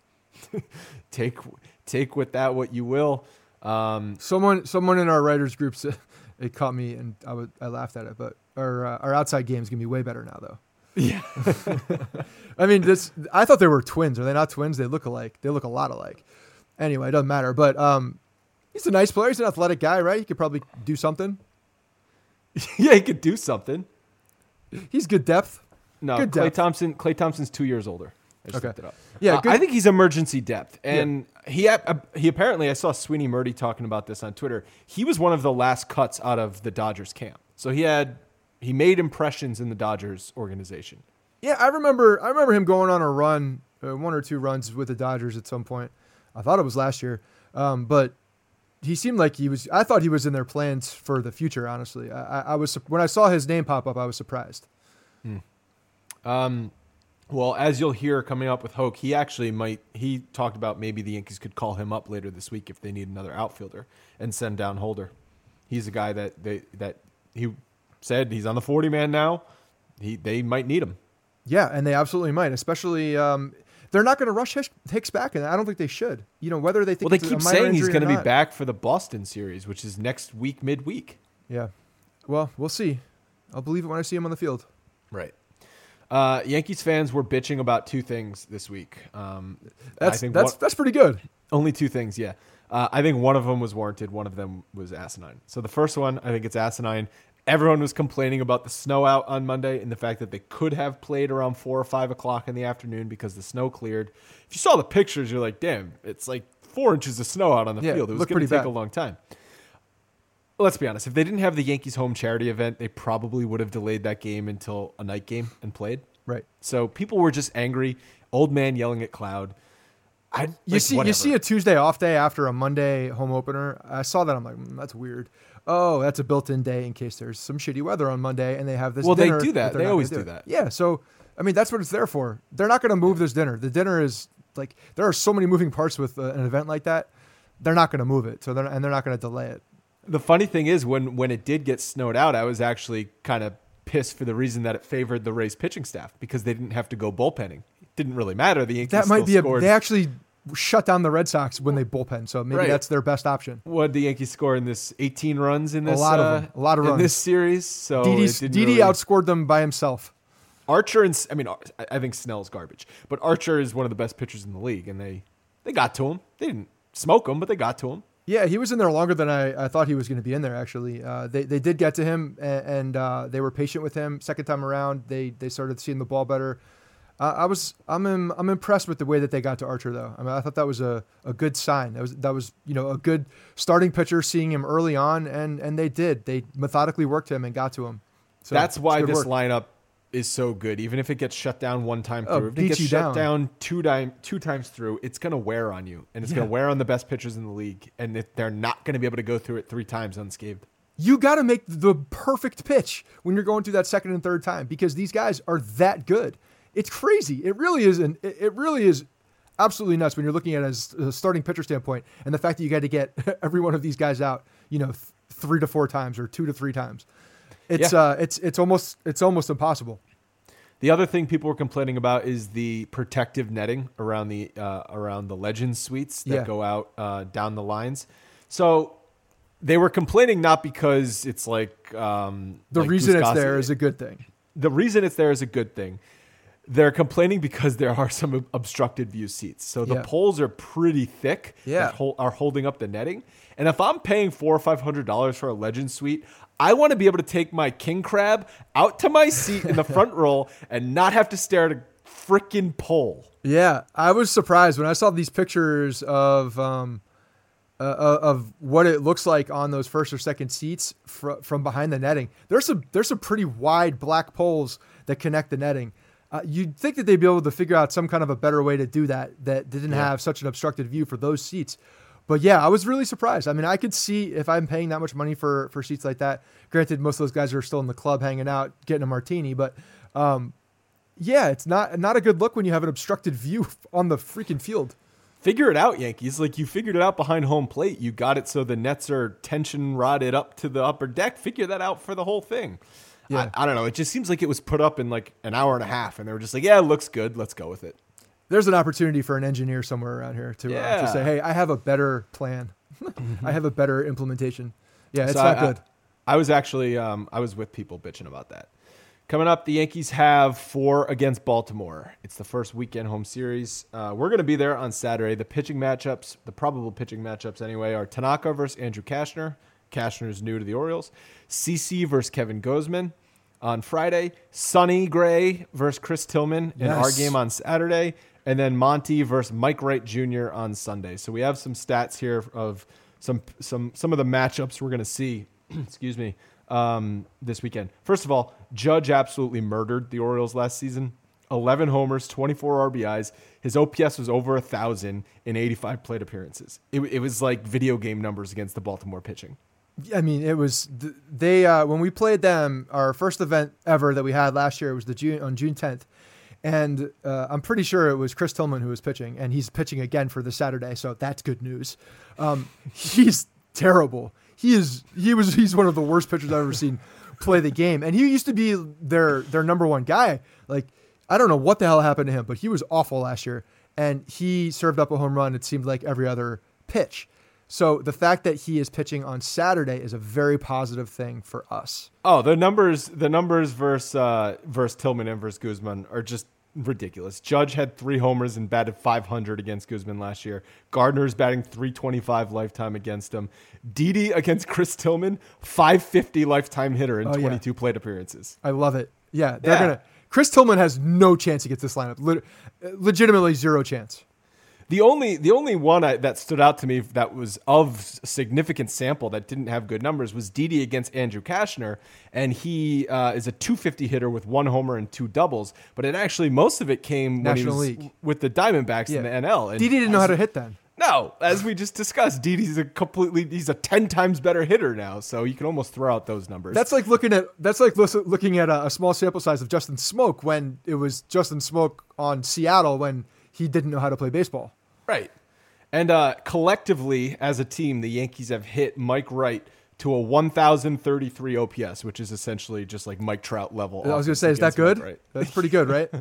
take with that what you will. Someone in our writers group said, it caught me, and I laughed at it. But our outside game is gonna be way better now, though. Yeah, I mean, I thought they were twins. Are they not twins? They look alike. They look a lot alike. Anyway, it doesn't matter. But he's a nice player. He's an athletic guy, right? He could probably do something. Yeah, he could do something. He's good depth. No, good Klay depth. Klay Thompson's 2 years older. I just looked it up. Yeah, I think he's emergency depth, and he apparently, I saw Sweeney Murdy talking about this on Twitter. He was one of the last cuts out of the Dodgers camp, so he made impressions in the Dodgers organization. Yeah, I remember him going on a run, 1 or 2 runs with the Dodgers at some point. I thought it was last year, but he seemed like he was. I thought he was in their plans for the future. Honestly, I was when I saw his name pop up, I was surprised. Well, as you'll hear coming up with Hoke, he talked about maybe the Yankees could call him up later this week if they need another outfielder and send down Holder. He's a guy that he said he's on the 40-man now. They might need him. Yeah, and they absolutely might, especially they're not going to rush Hicks back, and I don't think they should. Whether they think they keep saying he's going to be back for the Boston series, which is next week, midweek. Yeah. Well, we'll see. I'll believe it when I see him on the field. Right. Yankees fans were bitching about 2 things this week. That's pretty good. Only 2 things, yeah. I think one of them was warranted. One of them was asinine. So the first one, I think it's asinine. Everyone was complaining about the snow out on Monday and the fact that they could have played around 4 or 5 o'clock in the afternoon because the snow cleared. If you saw the pictures, you're like, damn, it's like 4 inches of snow out on the field. It was going to take a long time. Let's be honest. If they didn't have the Yankees home charity event, they probably would have delayed that game until a night game and played. Right. So people were just angry. Old man yelling at cloud. You see a Tuesday off day after a Monday home opener. I saw that. I'm like, that's weird. Oh, that's a built-in day in case there's some shitty weather on Monday and they have this. Well, dinner they do that. They always do that. Yeah. So I mean, that's what it's there for. They're not going to move this dinner. The dinner is like there are so many moving parts with an event like that. They're not going to move it. So they're not going to delay it. The funny thing is, when it did get snowed out, I was actually kind of pissed for the reason that it favored the Rays pitching staff because they didn't have to go bullpenning. It didn't really matter. The Yankees scored. They actually shut down the Red Sox when they bullpen, so maybe that's their best option. What did the Yankees score in this? 18 runs in this? A lot of runs in this series. So Didi outscored them by himself. Archer I think Snell's garbage, but Archer is one of the best pitchers in the league, and they got to him. They didn't smoke him, but they got to him. Yeah, he was in there longer than I thought he was going to be in there, actually. They did get to him, and they were patient with him. Second time around, they started seeing the ball better. I'm impressed with the way that they got to Archer though. I mean, I thought that was a good sign. That was a good starting pitcher, seeing him early on, and they methodically worked him and got to him. So that's why this work. lineup is so good. Even if it gets shut down one time through, if it gets shut down two times through, it's going to wear on you, and it's going to wear on the best pitchers in the league, and they're not going to be able to go through it 3 times unscathed. You got to make the perfect pitch when you're going through that second and third time because these guys are that good. It's crazy. It really is. It really is absolutely nuts when you're looking at it as a starting pitcher standpoint, and the fact that you got to get every one of these guys out, 3 to 4 times or 2 to 3 times. It's almost impossible. The other thing people were complaining about is the protective netting around the Legends suites that go out down the lines. So they were complaining not because it's like the reason it's there is a good thing. The reason it's there is a good thing. They're complaining because there are some obstructed view seats. So the poles are pretty thick that are holding up the netting. And if I'm paying $400 or $500 for a Legend suite, I want to be able to take my king crab out to my seat in the front row and not have to stare at a freaking pole. Yeah, I was surprised when I saw these pictures of what it looks like on those first or second seats from behind the netting. There's some pretty wide black poles that connect the netting. You'd think that they'd be able to figure out some kind of a better way to do that didn't have such an obstructed view for those seats. But yeah, I was really surprised. I mean, I could see if I'm paying that much money for seats like that. Granted, most of those guys are still in the club hanging out, getting a martini. But it's not a good look when you have an obstructed view on the freaking field. Figure it out, Yankees. Like, you figured it out behind home plate. You got it so the nets are tension rodded up to the upper deck. Figure that out for the whole thing. Yeah. I don't know. It just seems like it was put up in like an hour and a half, and they were just like, yeah, it looks good. Let's go with it. There's an opportunity for an engineer somewhere around here to say, hey, I have a better plan. I have a better implementation. Yeah, it's not good. I was actually I was with people bitching about that. Coming up, the Yankees have 4 against Baltimore. It's the first weekend home series. We're going to be there on Saturday. The pitching matchups, the probable pitching matchups anyway, are Tanaka versus Andrew Cashner. Cashner is new to the Orioles. CC versus Kevin Gausman on Friday. Sonny Gray versus Chris Tillman in our game on Saturday. And then Monty versus Mike Wright Jr. on Sunday. So we have some stats here of some of the matchups we're going to see. Excuse me. This weekend. First of all, Judge absolutely murdered the Orioles last season. 11 homers, 24 RBIs. His OPS was over 1,000 in 85 plate appearances. It was like video game numbers against the Baltimore pitching. I mean, it was when we played them, our first event ever that we had last year was on June 10th. And I'm pretty sure it was Chris Tillman who was pitching, and he's pitching again for the Saturday, so that's good news. He's terrible. He's one of the worst pitchers I've ever seen play the game, and he used to be their number one guy. Like, I don't know what the hell happened to him, but he was awful last year, and he served up a home run. It seemed like every other pitch. So the fact that he is pitching on Saturday is a very positive thing for us. Oh, the numbers versus Tillman and versus Guzman are just ridiculous. Judge had 3 homers and batted .500 against Guzman last year. Gardner's batting .325 lifetime against him. Didi against Chris Tillman, .550 lifetime hitter in 22 plate appearances. I love it. Yeah, they're gonna. Chris Tillman has no chance against this lineup. Legitimately zero chance. The only one that stood out to me that was of significant sample that didn't have good numbers was Didi against Andrew Cashner, and he is a .250 hitter with 1 homer and 2 doubles. But it actually, most of it came when he was League. With the Diamondbacks in the NL. And Didi didn't know how to hit then. No, as we just discussed, Didi's he's a 10 times better hitter now, so you can almost throw out those numbers. That's like looking at a small sample size of Justin Smoke when it was Justin Smoke on Seattle when he didn't know how to play baseball. Right. And collectively, as a team, the Yankees have hit Mike Wright to a 1,033 OPS, which is essentially just like Mike Trout level. I was going to say, is that good? That's pretty good, right?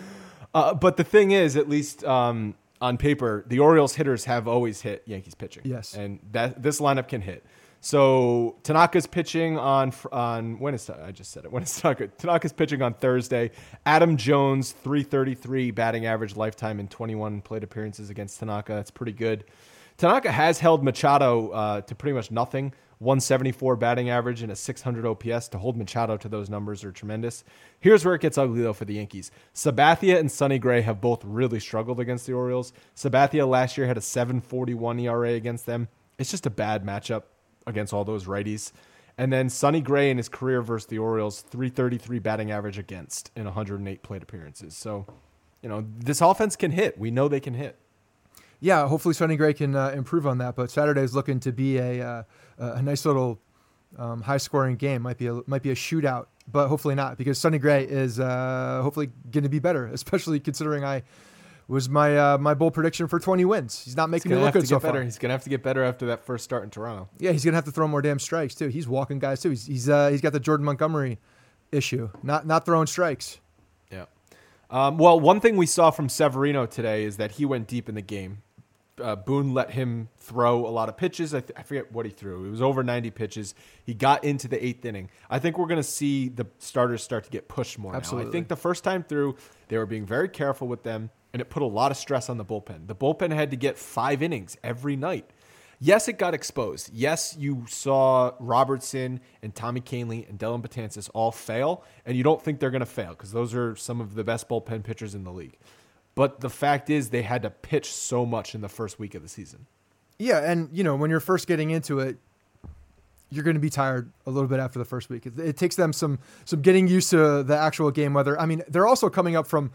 But the thing is, at least on paper, the Orioles hitters have always hit Yankees pitching. Yes. And this lineup can hit. So Tanaka's pitching on when is I just said it. When is Tanaka? Tanaka's pitching on Thursday. Adam Jones, .333 batting average lifetime in 21 plate appearances against Tanaka. That's pretty good. Tanaka has held Machado to pretty much nothing. 174 batting average and a 600 OPS. To hold Machado to those numbers are tremendous. Here's where it gets ugly, though, for the Yankees. Sabathia and Sonny Gray have both really struggled against the Orioles. Sabathia last year had a 7.41 ERA against them. It's just a bad matchup against all those righties. And then Sonny Gray in his career versus the Orioles, 333 batting average against in 108 plate appearances. So, this offense can hit. We know they can hit. Yeah, hopefully Sonny Gray can improve on that. But Saturday is looking to be a nice little high-scoring game. Might be a shootout, but hopefully not, because Sonny Gray is hopefully going to be better, especially considering I was my bold prediction for 20 wins. He's not making me look good so far. He's going to have to get better after that first start in Toronto. Yeah, he's going to have to throw more damn strikes too. He's walking guys too. He's got the Jordan Montgomery issue, not throwing strikes. Yeah. Well, one thing we saw from Severino today is that he went deep in the game. Boone let him throw a lot of pitches. I forget what he threw. It was over 90 pitches. He got into the 8th inning. I think we're going to see the starters start to get pushed more Absolutely. now. I think the first time through, they were being very careful with them, and it put a lot of stress on the bullpen. The bullpen had to get 5 innings every night. Yes, it got exposed. Yes, you saw Robertson and Tommy Kahnle and Dellin Betances all fail, and you don't think they're going to fail because those are some of the best bullpen pitchers in the league. But the fact is they had to pitch so much in the first week of the season. Yeah, and when you're first getting into it, you're going to be tired a little bit after the first week. It takes them some getting used to the actual game weather. I mean, they're also coming up from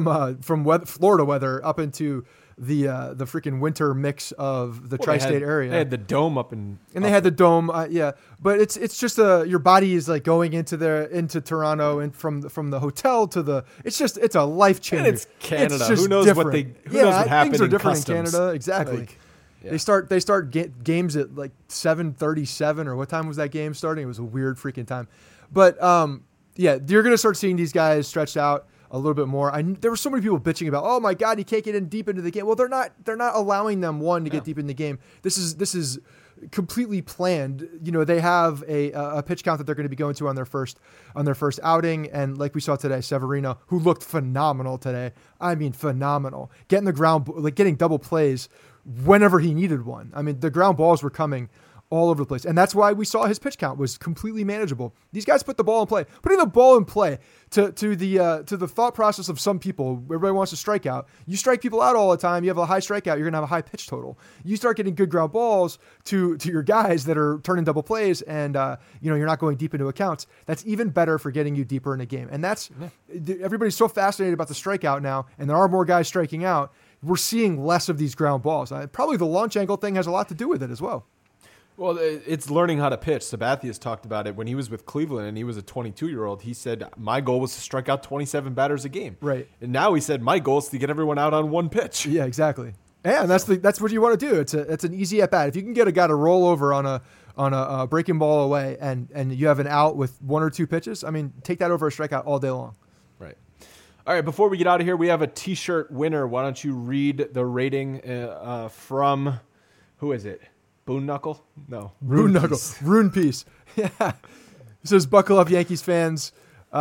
Florida weather up into the freaking winter mix of the tri-state area. They had the dome up they had the dome. Yeah, but it's just your body is like going into Toronto and from the hotel to it's a life changer. And it's Canada. Who knows different. who knows what happened things are in different customs. in Canada. Exactly. Like, yeah. They start games at like 7:37 or what time was that game starting? It was a weird freaking time. But yeah, you're going to start seeing these guys stretched out a little bit more. There were so many people bitching about, oh my God, you can't get in deep into the game. Well, they're not allowing them to get deep in the game. This is completely planned. They have a pitch count that they're going to be going to on their first outing. And like we saw today, Severino, who looked phenomenal today. I mean, phenomenal. Getting the ground, like getting double plays whenever he needed one. I mean, the ground balls were coming all over the place. And that's why we saw his pitch count was completely manageable. These guys put the ball in play. Putting the ball in play to the thought process of some people, everybody wants to strike out. You strike people out all the time, you have a high strikeout, you're going to have a high pitch total. You start getting good ground balls to your guys that are turning double plays and you're not going deep into accounts. That's even better for getting you deeper in a game. And that's everybody's so fascinated about the strikeout now, and there are more guys striking out. We're seeing less of these ground balls. Probably the launch angle thing has a lot to do with it as well. Well, it's learning how to pitch. Sabathia's talked about it when he was with Cleveland and he was a 22-year-old. He said, my goal was to strike out 27 batters a game. Right. And now he said, my goal is to get everyone out on one pitch. Yeah, exactly. And that's what you want to do. It's an easy at-bat. If you can get a guy to roll over on a breaking ball away and you have an out with 1 or 2 pitches, I mean, take that over a strikeout all day long. Right. All right, before we get out of here, we have a T-shirt winner. Why don't you read the rating from, who is it? Boone Knuckle? No. Rune Knuckle. Rune Piece. Yeah. It says, buckle up, Yankees fans. Is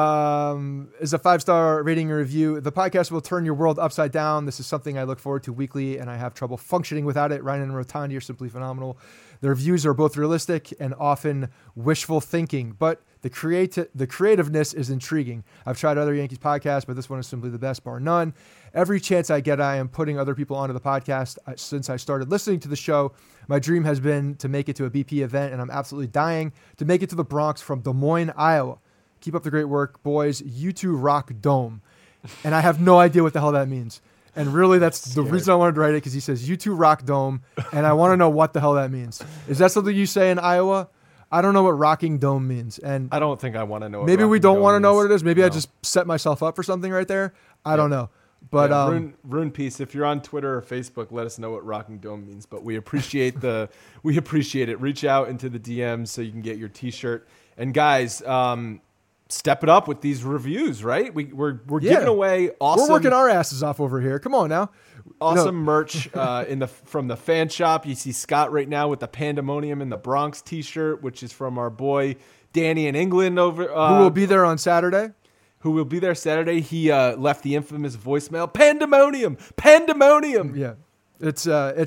a 5-star rating and review. The podcast will turn your world upside down. This is something I look forward to weekly, and I have trouble functioning without it. Ryan and Rotandi are simply phenomenal. Their views are both realistic and often wishful thinking, but the creativeness is intriguing. I've tried other Yankees podcasts, but this one is simply the best, bar none. Every chance I get, I am putting other people onto the podcast. Since I started listening to the show, my dream has been to make it to a BP event, and I'm absolutely dying to make it to the Bronx from Des Moines, Iowa. Keep up the great work, boys. You two rock Dome. And I have no idea what the hell that means. And really, that's the reason I wanted to write it, because he says, you two rock Dome, and I want to know what the hell that means. Is that something you say in Iowa? I don't know what rocking dome means. And I don't think I want to know what maybe we don't want to know what it is. Maybe No. I just set myself up for something right there. I don't know. But Rune Piece, if you're on Twitter or Facebook, let us know what rocking dome means. But we appreciate we appreciate it. Reach out into the DMs so you can get your T-shirt. And guys, step it up with these reviews, right? We're giving away awesome. We're working our asses off over here. Come on now. Awesome merch from the fan shop. You see Scott right now with the Pandemonium in the Bronx T-shirt, which is from our boy Danny in England over. Who will be there on Saturday? Who will be there Saturday? He left the infamous voicemail. Pandemonium. Yeah, it's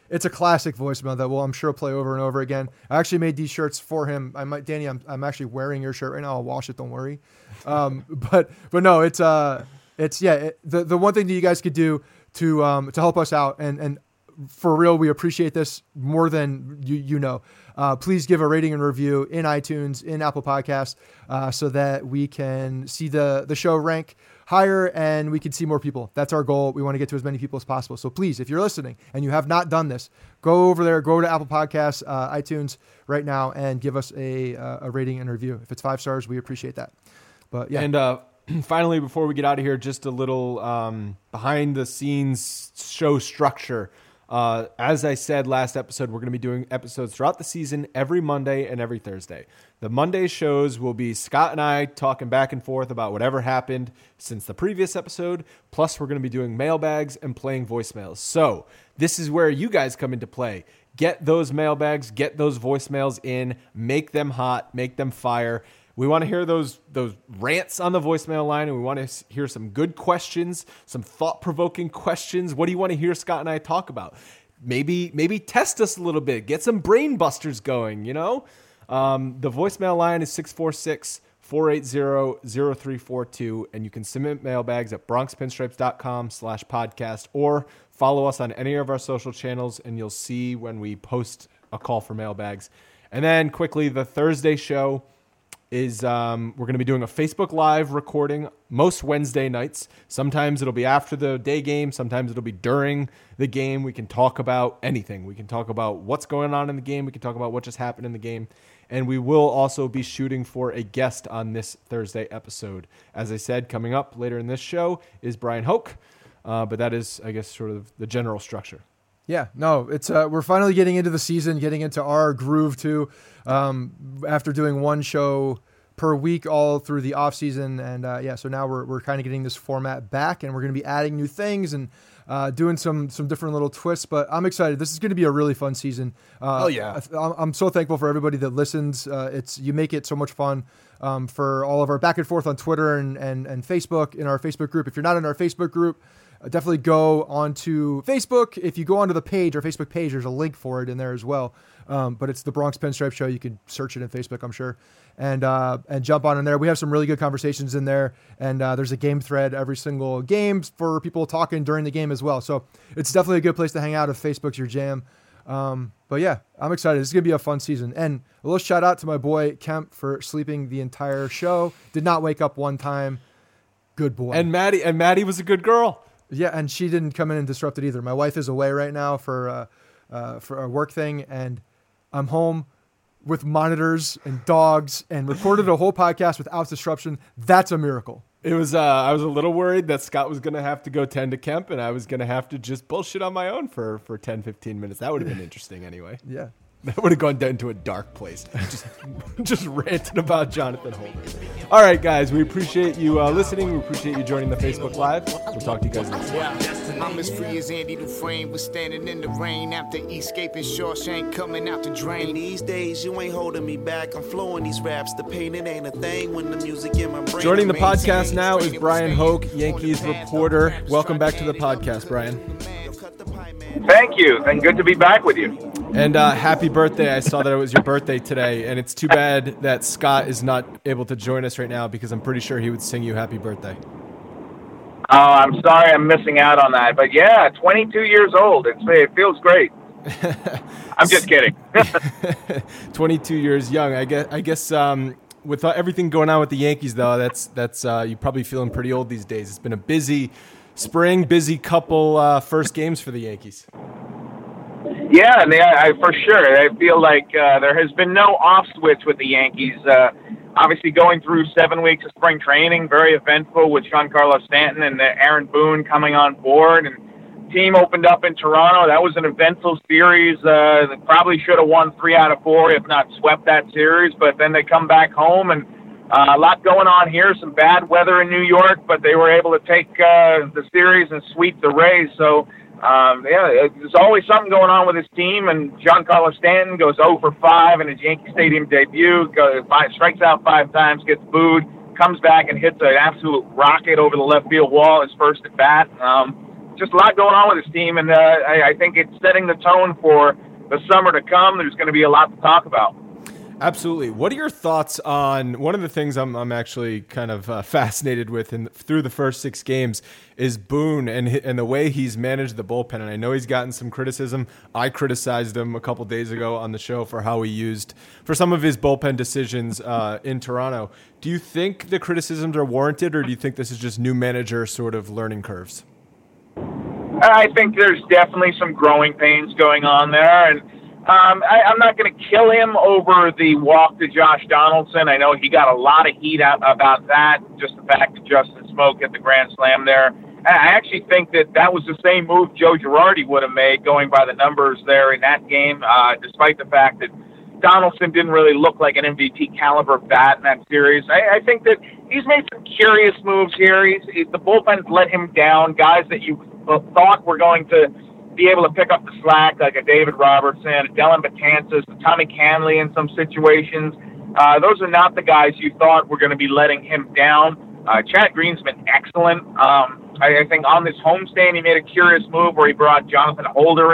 it's a classic voicemail that I'm sure play over and over again. I actually made these shirts for him. Danny, I'm actually wearing your shirt right now. I'll wash it. Don't worry. But no, the one thing that you guys could do to help us out, and for real, we appreciate this more than you know. Please give a rating and review in iTunes, in Apple Podcasts, so that we can see the show rank higher and we can see more people. That's our goal. We want to get to as many people as possible. So please, if you're listening and you have not done this, go over there, go to Apple Podcasts, iTunes right now, and give us a rating and review. If it's 5 stars, we appreciate that. But yeah. And finally, before we get out of here, just a little behind the scenes show structure. As I said last episode, we're going to be doing episodes throughout the season every Monday and every Thursday. The Monday shows will be Scott and I talking back and forth about whatever happened since the previous episode. Plus, we're going to be doing mailbags and playing voicemails. So this is where you guys come into play. Get those mailbags, get those voicemails in, make them hot, make them fire. We want to hear those rants on the voicemail line, and we want to hear some good questions, some thought-provoking questions. What do you want to hear Scott and I talk about? Maybe test us a little bit. Get some brain busters going, you know? The voicemail line is 646-480-0342, and you can submit mailbags at bronxpinstripes.com/podcast or follow us on any of our social channels, and you'll see when we post a call for mailbags. And then quickly, the Thursday show is we're going to be doing a Facebook Live recording most Wednesday nights. Sometimes it'll be after the day game. Sometimes it'll be during the game. We can talk about anything. We can talk about what's going on in the game. We can talk about what just happened in the game. And we will also be shooting for a guest on this Thursday episode. As I said, coming up later in this show is Brian Hoke. But that is, I guess, sort of the general structure. Yeah, no, it's we're finally getting into the season, getting into our groove too. After doing one show per week all through the off season, and so now we're kind of getting this format back, and we're going to be adding new things and doing some different little twists. But I'm excited. This is going to be a really fun season. Oh yeah, I'm so thankful for everybody that listens. You make it so much fun. For all of our back and forth on Twitter and Facebook in our Facebook group. If you're not in our Facebook group, definitely go onto Facebook. If you go onto the page, our Facebook page, there's a link for it in there as well. But it's the Bronx Pinstripe Show. You can search it in Facebook, I'm sure, and jump on in there. We have some really good conversations in there, and there's a game thread every single game for people talking during the game as well. So it's definitely a good place to hang out if Facebook's your jam. But yeah, I'm excited. This is going to be a fun season. And a little shout out to my boy Kemp for sleeping the entire show. Did not wake up one time. Good boy. And Maddie was a good girl. Yeah, and she didn't come in and disrupt it either. My wife is away right now for a work thing, and I'm home with monitors and dogs and recorded a whole podcast without disruption. That's a miracle. It was. I was a little worried that Scott was going to have to go tend to Kemp, and I was going to have to just bullshit on my own for 10, 15 minutes. That would have been interesting anyway. Yeah. That would have gone down to a dark place. Just ranting about Jonathan Holder. All right, guys, we appreciate you listening. We appreciate you joining the Facebook Live. We'll talk to you guys next time. I'm as free as Andy Dufresne was standing in the rain after escaping Shawshank coming out the drain. And these days you ain't holding me back. I'm flowing these raps. The pain, it ain't a thing when the music in my brain. Joining the podcast now is Brian Hoke, Yankees reporter. Welcome back to the podcast, Brian. Thank you, and good to be back with you. And happy birthday. I saw that it was your birthday today, and it's too bad that Scott is not able to join us right now because I'm pretty sure he would sing you happy birthday. Oh, I'm sorry I'm missing out on that. But yeah, 22 years old. It feels great. I'm just kidding. 22 years young. I guess with everything going on with the Yankees, though, that's you're probably feeling pretty old these days. It's been a busy spring, busy couple first games for the Yankees. Yeah, and for sure. I feel like there has been no off switch with the Yankees. Obviously going through 7 weeks of spring training, very eventful with Giancarlo Stanton and Aaron Boone coming on board. And team opened up in Toronto. That was an eventful series. They probably should have won 3 out of 4, if not swept that series. But then they come back home, and a lot going on here. Some bad weather in New York, but they were able to take the series and sweep the Rays. So, there's always something going on with his team, and Giancarlo Stanton goes 0 for 5 in his Yankee Stadium debut, strikes out 5 times, gets booed, comes back and hits an absolute rocket over the left field wall his first at bat. just a lot going on with this team, and I think it's setting the tone for the summer to come. There's going to be a lot to talk about. Absolutely. What are your thoughts on one of the things I'm actually kind of fascinated with through the first 6 games is Boone and the way he's managed the bullpen. And I know he's gotten some criticism. I criticized him a couple days ago on the show for how he used for some of his bullpen decisions in Toronto. Do you think the criticisms are warranted, or do you think this is just new manager sort of learning curves? I think there's definitely some growing pains going on there, and I'm not going to kill him over the walk to Josh Donaldson. I know he got a lot of heat about that, just the fact that Justin Smoak hit the grand slam there. I actually think that was the same move Joe Girardi would have made, going by the numbers there in that game, despite the fact that Donaldson didn't really look like an MVP caliber bat in that series. I think that he's made some curious moves here. The bullpen's let him down. Guys that you thought were going to be able to pick up the slack, like a David Robertson, a Dellin Betances, a Tommy Canley in some situations. Those are not the guys you thought were going to be letting him down. Chad Green's been excellent. I think on this homestand he made a curious move where he brought Jonathan Holder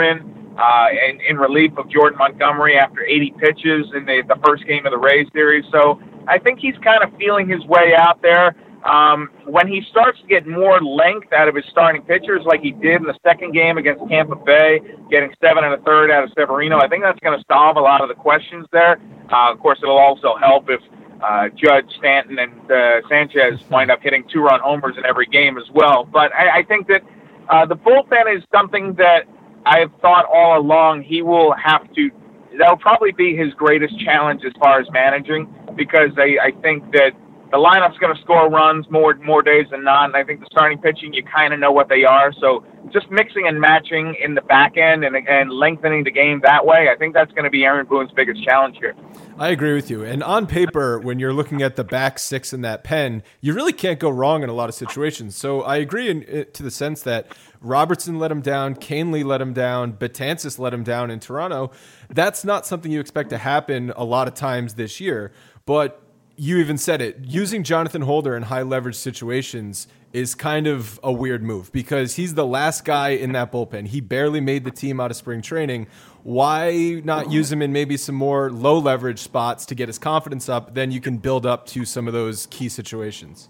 in relief of Jordan Montgomery after 80 pitches in the first game of the Rays series. So I think he's kind of feeling his way out there. When he starts to get more length out of his starting pitchers, like he did in the second game against Tampa Bay, getting 7 1/3 out of Severino, I think that's going to solve a lot of the questions there. Of course, it'll also help if Judge, Stanton, and Sanchez wind up hitting 2-run homers in every game as well. But I think that the bullpen is something that I've thought all along he will have to. That'll probably be his greatest challenge as far as managing, because I think that the lineup's going to score runs more days than not, and I think the starting pitching, you kind of know what they are. So just mixing and matching in the back end and lengthening the game that way, I think that's going to be Aaron Boone's biggest challenge here. I agree with you. And on paper, when you're looking at the back 6 in that pen, you really can't go wrong in a lot of situations. So I agree to the sense that Robertson let him down, Canley let him down, Betances let him down in Toronto. That's not something you expect to happen a lot of times this year, but you even said it. Using Jonathan Holder in high leverage situations is kind of a weird move because he's the last guy in that bullpen. He barely made the team out of spring training. Why not use him in maybe some more low leverage spots to get his confidence up? Then you can build up to some of those key situations.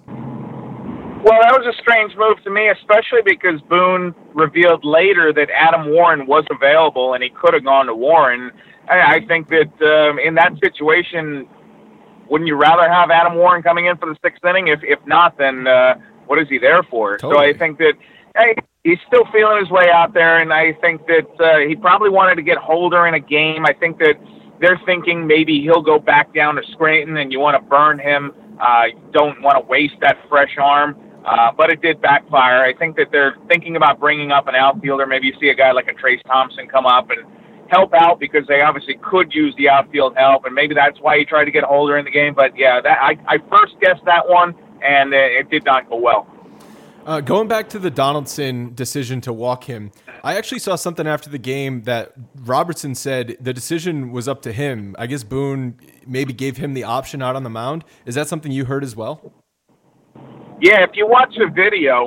Well, that was a strange move to me, especially because Boone revealed later that Adam Warren was available and he could have gone to Warren. I think that in that situation, wouldn't you rather have Adam Warren coming in for the 6th inning? If not, then what is he there for? Totally. So I think that he's still feeling his way out there, and I think that he probably wanted to get Holder in a game. I think that they're thinking maybe he'll go back down to Scranton, and you want to burn him. You don't want to waste that fresh arm. But it did backfire. I think that they're thinking about bringing up an outfielder. Maybe you see a guy like a Trace Thompson come up and help out because they obviously could use the outfield help, and maybe that's why he tried to get Holder in the game. But yeah, I first guessed that one, and it did not go well. Going back to the Donaldson decision to walk him, I actually saw something after the game that Robertson said the decision was up to him. I guess Boone maybe gave him the option out on the mound. Is that something you heard as well? Yeah, if you watch the video,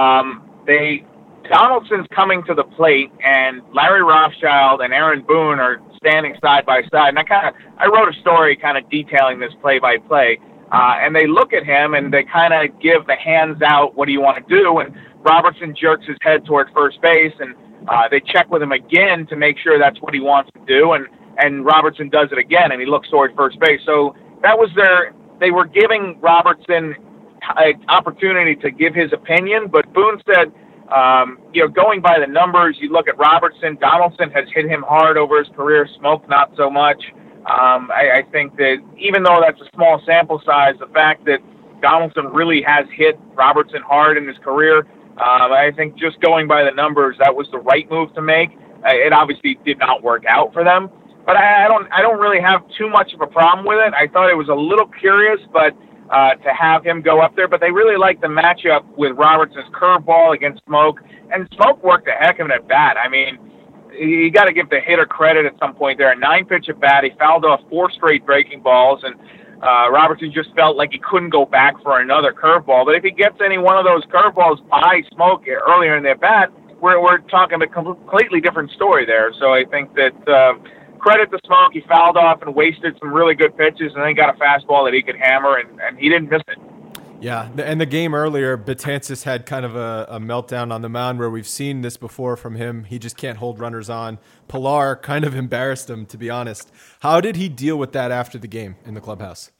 Donaldson's coming to the plate, and Larry Rothschild and Aaron Boone are standing side by side. And I wrote a story kind of detailing this play-by-play. And they look at him, and they kind of give the hands out, what do you want to do? And Robertson jerks his head toward first base, and they check with him again to make sure that's what he wants to do. And Robertson does it again, and he looks toward first base. So that was they were giving Robertson an opportunity to give his opinion, but Boone said, going by the numbers, you look at Robertson, Donaldson has hit him hard over his career, Smoak not so much. I think that even though that's a small sample size, the fact that Donaldson really has hit Robertson hard in his career, I think just going by the numbers, that was the right move to make. It obviously did not work out for them, but I don't really have too much of a problem with it. I thought it was a little curious, but to have him go up there, but they really liked the matchup with Robertson's curveball against Smoak, and Smoak worked a heck of an at-bat. I mean, you got to give the hitter credit at some point there. A 9-pitch at-bat, he fouled off 4 straight breaking balls, and Robertson just felt like he couldn't go back for another curveball. But if he gets any one of those curveballs by Smoak earlier in the at-bat, we're talking a completely different story there. So I think that credit to Smoke, he fouled off and wasted some really good pitches, and then got a fastball that he could hammer, and he didn't miss it. Yeah, and the game earlier, Betances had kind of a meltdown on the mound where we've seen this before from him. He just can't hold runners on. Pilar kind of embarrassed him, to be honest. How did he deal with that after the game in the clubhouse?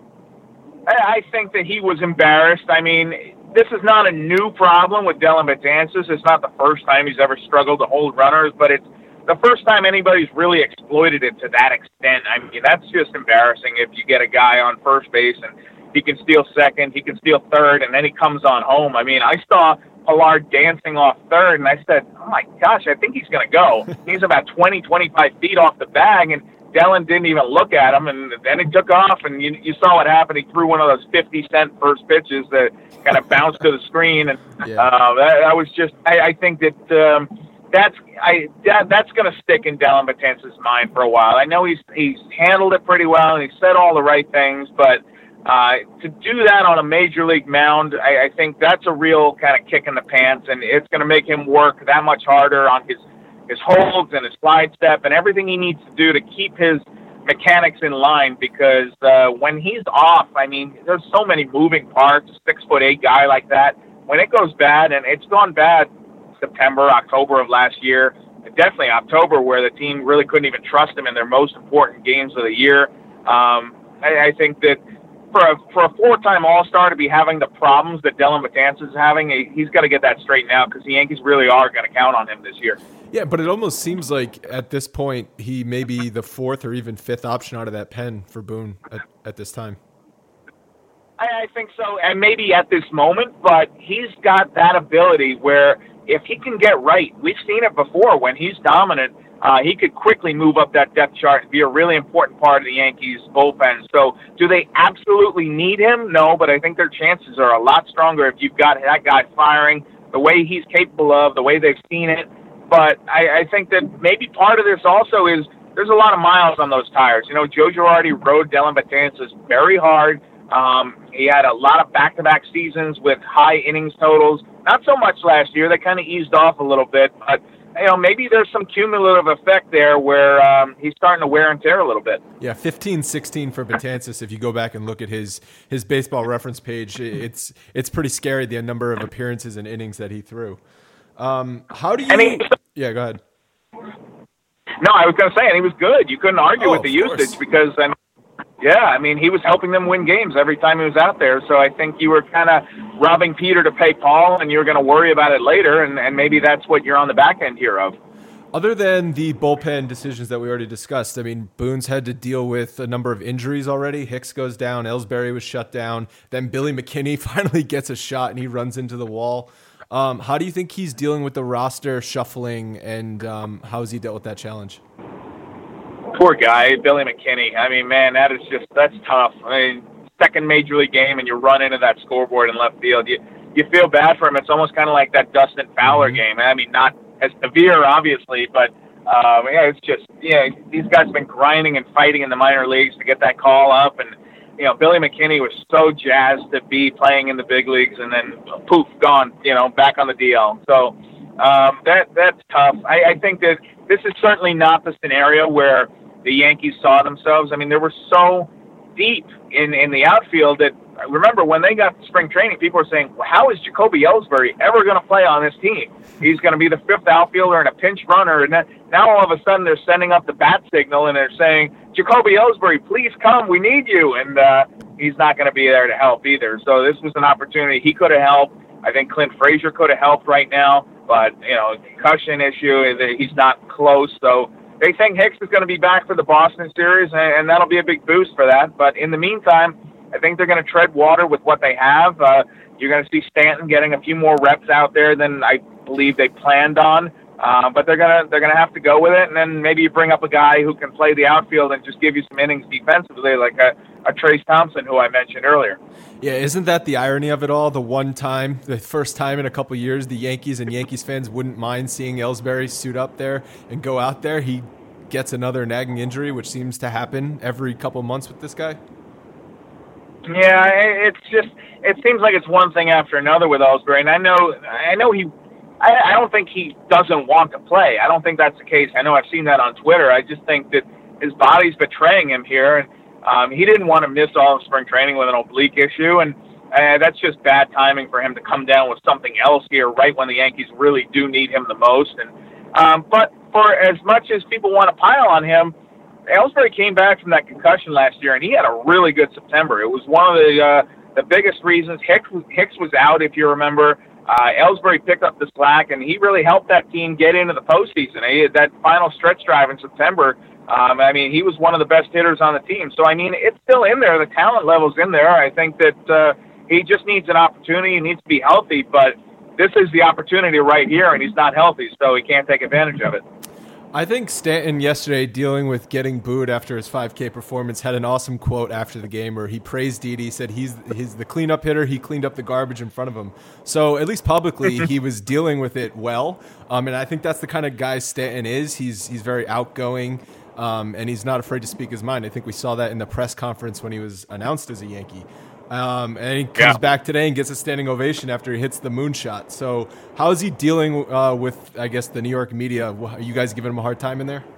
I think that he was embarrassed. I mean, this is not a new problem with Dellin Betances. It's not the first time he's ever struggled to hold runners, but it's the first time anybody's really exploited it to that extent. I mean, that's just embarrassing if you get a guy on first base and he can steal second, he can steal third, and then he comes on home. I mean, I saw Pilar dancing off third, and I said, oh, my gosh, I think he's going to go. He's about 20, 25 feet off the bag, and Dellin didn't even look at him, and then he took off, and you saw what happened. He threw one of those 50-cent first pitches that kind of bounced to the screen, and that was just – I think that that's going to stick in Dellin Betances' mind for a while. I know he's handled it pretty well, and he said all the right things, but – to do that on a major league mound, I think that's a real kind of kick in the pants, and it's going to make him work that much harder on his holds and his slide step and everything he needs to do to keep his mechanics in line, because when he's off, I mean, there's so many moving parts, a 6'8" guy like that. When it goes bad, and it's gone bad September, October of last year, definitely October, where the team really couldn't even trust him in their most important games of the year. I think that for a four-time All-Star to be having the problems that Dellin Betances is having, he's got to get that straightened out, because the Yankees really are going to count on him this year. Yeah, but it almost seems like at this point he may be the fourth or even fifth option out of that pen for Boone at this time. I think so, and maybe at this moment, but he's got that ability where if he can get right, we've seen it before when he's dominant, he could quickly move up that depth chart and be a really important part of the Yankees' bullpen. So do they absolutely need him? No, but I think their chances are a lot stronger if you've got that guy firing the way he's capable of, the way they've seen it. But I think that maybe part of this also is there's a lot of miles on those tires. You know, Joe Girardi rode Dellin Betances very hard. He had a lot of back-to-back seasons with high innings totals. Not so much last year. They kind of eased off a little bit, but you know, maybe there's some cumulative effect there where he's starting to wear and tear a little bit. Yeah, 15-16 for Betances. If you go back and look at his baseball reference page, it's pretty scary, the number of appearances and innings that he threw. How do you? Yeah, go ahead. No, I was going to say, and he was good. You couldn't argue with the usage because, I mean, he was helping them win games every time he was out there. So I think you were kind of robbing Peter to pay Paul, and you were going to worry about it later, and maybe that's what you're on the back end here of. Other than the bullpen decisions that we already discussed, I mean, Boone's had to deal with a number of injuries already. Hicks goes down, Ellsbury was shut down, then Billy McKinney finally gets a shot and he runs into the wall. How do you think he's dealing with the roster shuffling, and how has he dealt with that challenge? Poor guy, Billy McKinney. I mean, man, that's tough. I mean, second major league game and you run into that scoreboard in left field. You feel bad for him. It's almost kind of like that Dustin Fowler game. I mean, not as severe, obviously, but it's just, these guys have been grinding and fighting in the minor leagues to get that call up, and Billy McKinney was so jazzed to be playing in the big leagues, and then poof, gone, back on the DL. So that's tough. I think that this is certainly not the scenario where the Yankees saw themselves. I mean, they were so deep in the outfield that, remember, when they got to spring training, people were saying, well, how is Jacoby Ellsbury ever going to play on this team? He's going to be the fifth outfielder and a pinch runner. And now all of a sudden they're sending up the bat signal and they're saying, Jacoby Ellsbury, please come, we need you. And he's not going to be there to help either. So this was an opportunity. He could have helped. I think Clint Frazier could have helped right now. But, concussion issue, he's not close. So they think Hicks is going to be back for the Boston series, and that'll be a big boost for that. But in the meantime, I think they're going to tread water with what they have. You're going to see Stanton getting a few more reps out there than I believe they planned on. But they're gonna have to go with it, and then maybe you bring up a guy who can play the outfield and just give you some innings defensively, like a Trace Thompson, who I mentioned earlier. Yeah, isn't that the irony of it all? The first time in a couple years, the Yankees and Yankees fans wouldn't mind seeing Ellsbury suit up there and go out there. He gets another nagging injury, which seems to happen every couple months with this guy. Yeah, it seems like it's one thing after another with Ellsbury, and I know I don't think he doesn't want to play. I don't think that's the case. I know I've seen that on Twitter. I just think that his body's betraying him here. And he didn't want to miss all of spring training with an oblique issue. And that's just bad timing for him to come down with something else here right when the Yankees really do need him the most. And but for as much as people want to pile on him, Ellsbury came back from that concussion last year, and he had a really good September. It was one of the biggest reasons. Hicks was out, if you remember. Ellsbury picked up the slack, and he really helped that team get into the postseason. That final stretch drive in September, he was one of the best hitters on the team. So, it's still in there. The talent level's in there. I think that he just needs an opportunity. He needs to be healthy, but this is the opportunity right here, and he's not healthy, so he can't take advantage of it. I think Stanton yesterday, dealing with getting booed after his 5K performance, had an awesome quote after the game where he praised Didi, said he's the cleanup hitter. He cleaned up the garbage in front of him. So at least publicly, he was dealing with it well. And I think that's the kind of guy Stanton is. He's very outgoing, and he's not afraid to speak his mind. I think we saw that in the press conference when he was announced as a Yankee. And he comes back today and gets a standing ovation after he hits the moonshot. So how is he dealing with, I guess, the New York media? Are you guys giving him a hard time in there?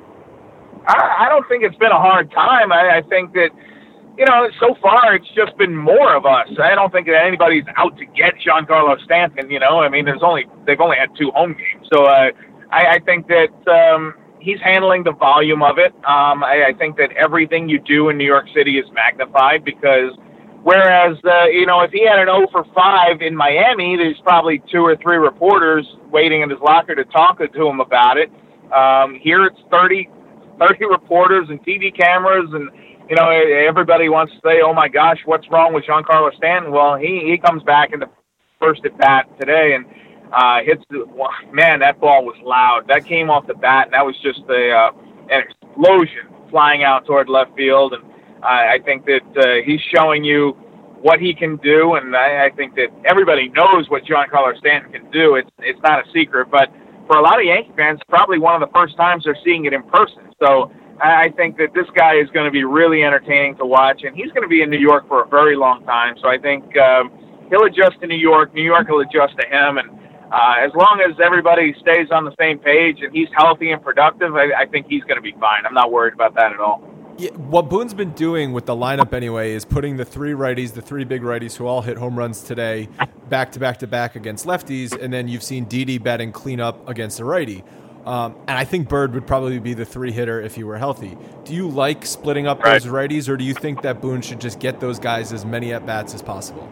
I don't think it's been a hard time. I think that, so far it's just been more of us. I don't think that anybody's out to get Giancarlo Stanton, they've only had 2 home games. So I think that he's handling the volume of it. I think that everything you do in New York City is magnified because whereas, if he had an 0 for 5 in Miami, there's probably 2 or 3 reporters waiting in his locker to talk to him about it. Here it's 30 reporters and TV cameras, and, everybody wants to say, oh, my gosh, what's wrong with Giancarlo Stanton? Well, he comes back in the first at-bat today and hits that ball was loud. That came off the bat, and that was just an explosion flying out toward left field, and I think that he's showing you what he can do, and I think that everybody knows what Giancarlo Stanton can do. It's not a secret, but for a lot of Yankee fans, probably one of the first times they're seeing it in person. So I think that this guy is going to be really entertaining to watch, and he's going to be in New York for a very long time. So I think he'll adjust to New York. New York will adjust to him, and as long as everybody stays on the same page and he's healthy and productive, I think he's going to be fine. I'm not worried about that at all. Yeah, what Boone's been doing with the lineup anyway is putting the 3 righties, the 3 big righties who all hit home runs today, back to back to back against lefties, and then you've seen Didi batting cleanup against a righty. And I think Bird would probably be the 3 hitter if he were healthy. Do you like splitting up those righties, or do you think that Boone should just get those guys as many at bats as possible?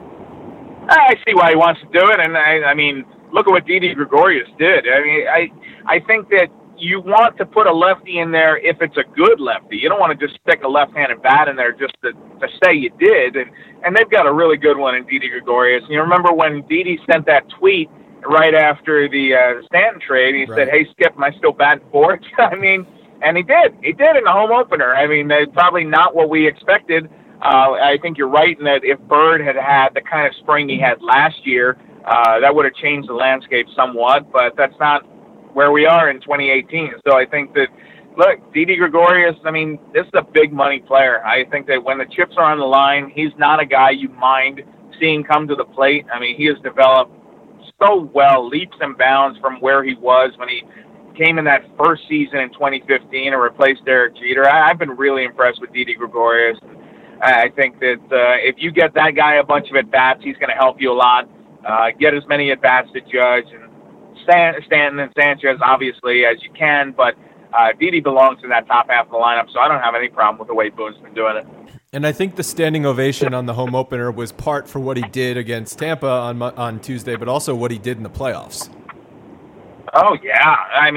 I see why he wants to do it, and I mean, look at what Didi Gregorius did. I think that you want to put a lefty in there if it's a good lefty. You don't want to just stick a left-handed bat in there just to say you did. And they've got a really good one in Didi Gregorius. You remember when Didi sent that tweet right after the Stanton trade, he said, hey, Skip, am I still batting fourth? And he did. He did in the home opener. Probably not what we expected. I think you're right in that if Bird had had the kind of spring he had last year, that would have changed the landscape somewhat, but that's not where we are in 2018. So I think that, look, Didi Gregorius, this is a big money player. I think that when the chips are on the line, he's not a guy you mind seeing come to the plate. He has developed so well, leaps and bounds from where he was when he came in that first season in 2015 and replaced Derek Jeter. I've been really impressed with Didi Gregorius. I think that if you get that guy a bunch of at-bats, he's going to help you a lot. Get as many at-bats to Judge and Stanton and Sanchez, obviously, as you can, but Didi belongs in that top half of the lineup, so I don't have any problem with the way Boone's been doing it. And I think the standing ovation on the home opener was part for what he did against Tampa on Tuesday, but also what he did in the playoffs. Oh, yeah.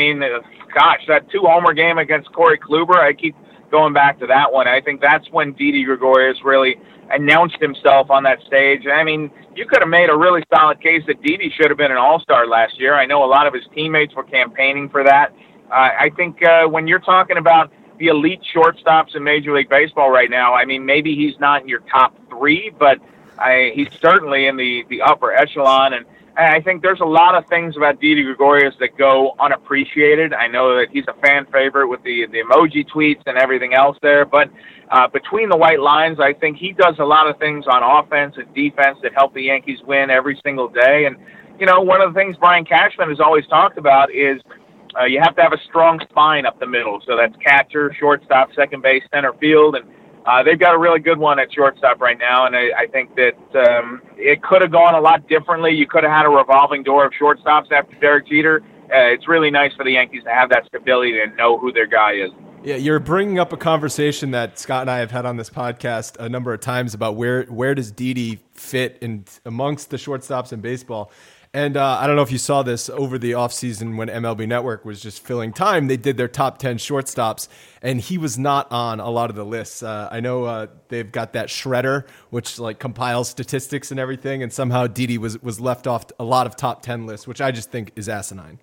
That 2-homer game against Corey Kluber, I keep going back to that one. I think that's when Didi Gregorius really announced himself on that stage. You could have made a really solid case that Didi should have been an all-star last year. I know a lot of his teammates were campaigning for that. I think when you're talking about the elite shortstops in Major League Baseball right now, maybe he's not in your top 3, but he's certainly in the upper echelon. And I think there's a lot of things about Didi Gregorius that go unappreciated. I know that he's a fan favorite with the emoji tweets and everything else there, but between the white lines, I think he does a lot of things on offense and defense that help the Yankees win every single day. And, one of the things Brian Cashman has always talked about is you have to have a strong spine up the middle. So that's catcher, shortstop, second base, center field, and they've got a really good one at shortstop right now. And I think that it could have gone a lot differently. You could have had a revolving door of shortstops after Derek Jeter. It's really nice for the Yankees to have that stability and know who their guy is. Yeah, you're bringing up a conversation that Scott and I have had on this podcast a number of times about where does Didi fit in amongst the shortstops in baseball. And I don't know if you saw this over the offseason when MLB Network was just filling time. They did their top 10 shortstops, and he was not on a lot of the lists. I know they've got that shredder, which like compiles statistics and everything, and somehow Didi was left off a lot of top 10 lists, which I just think is asinine.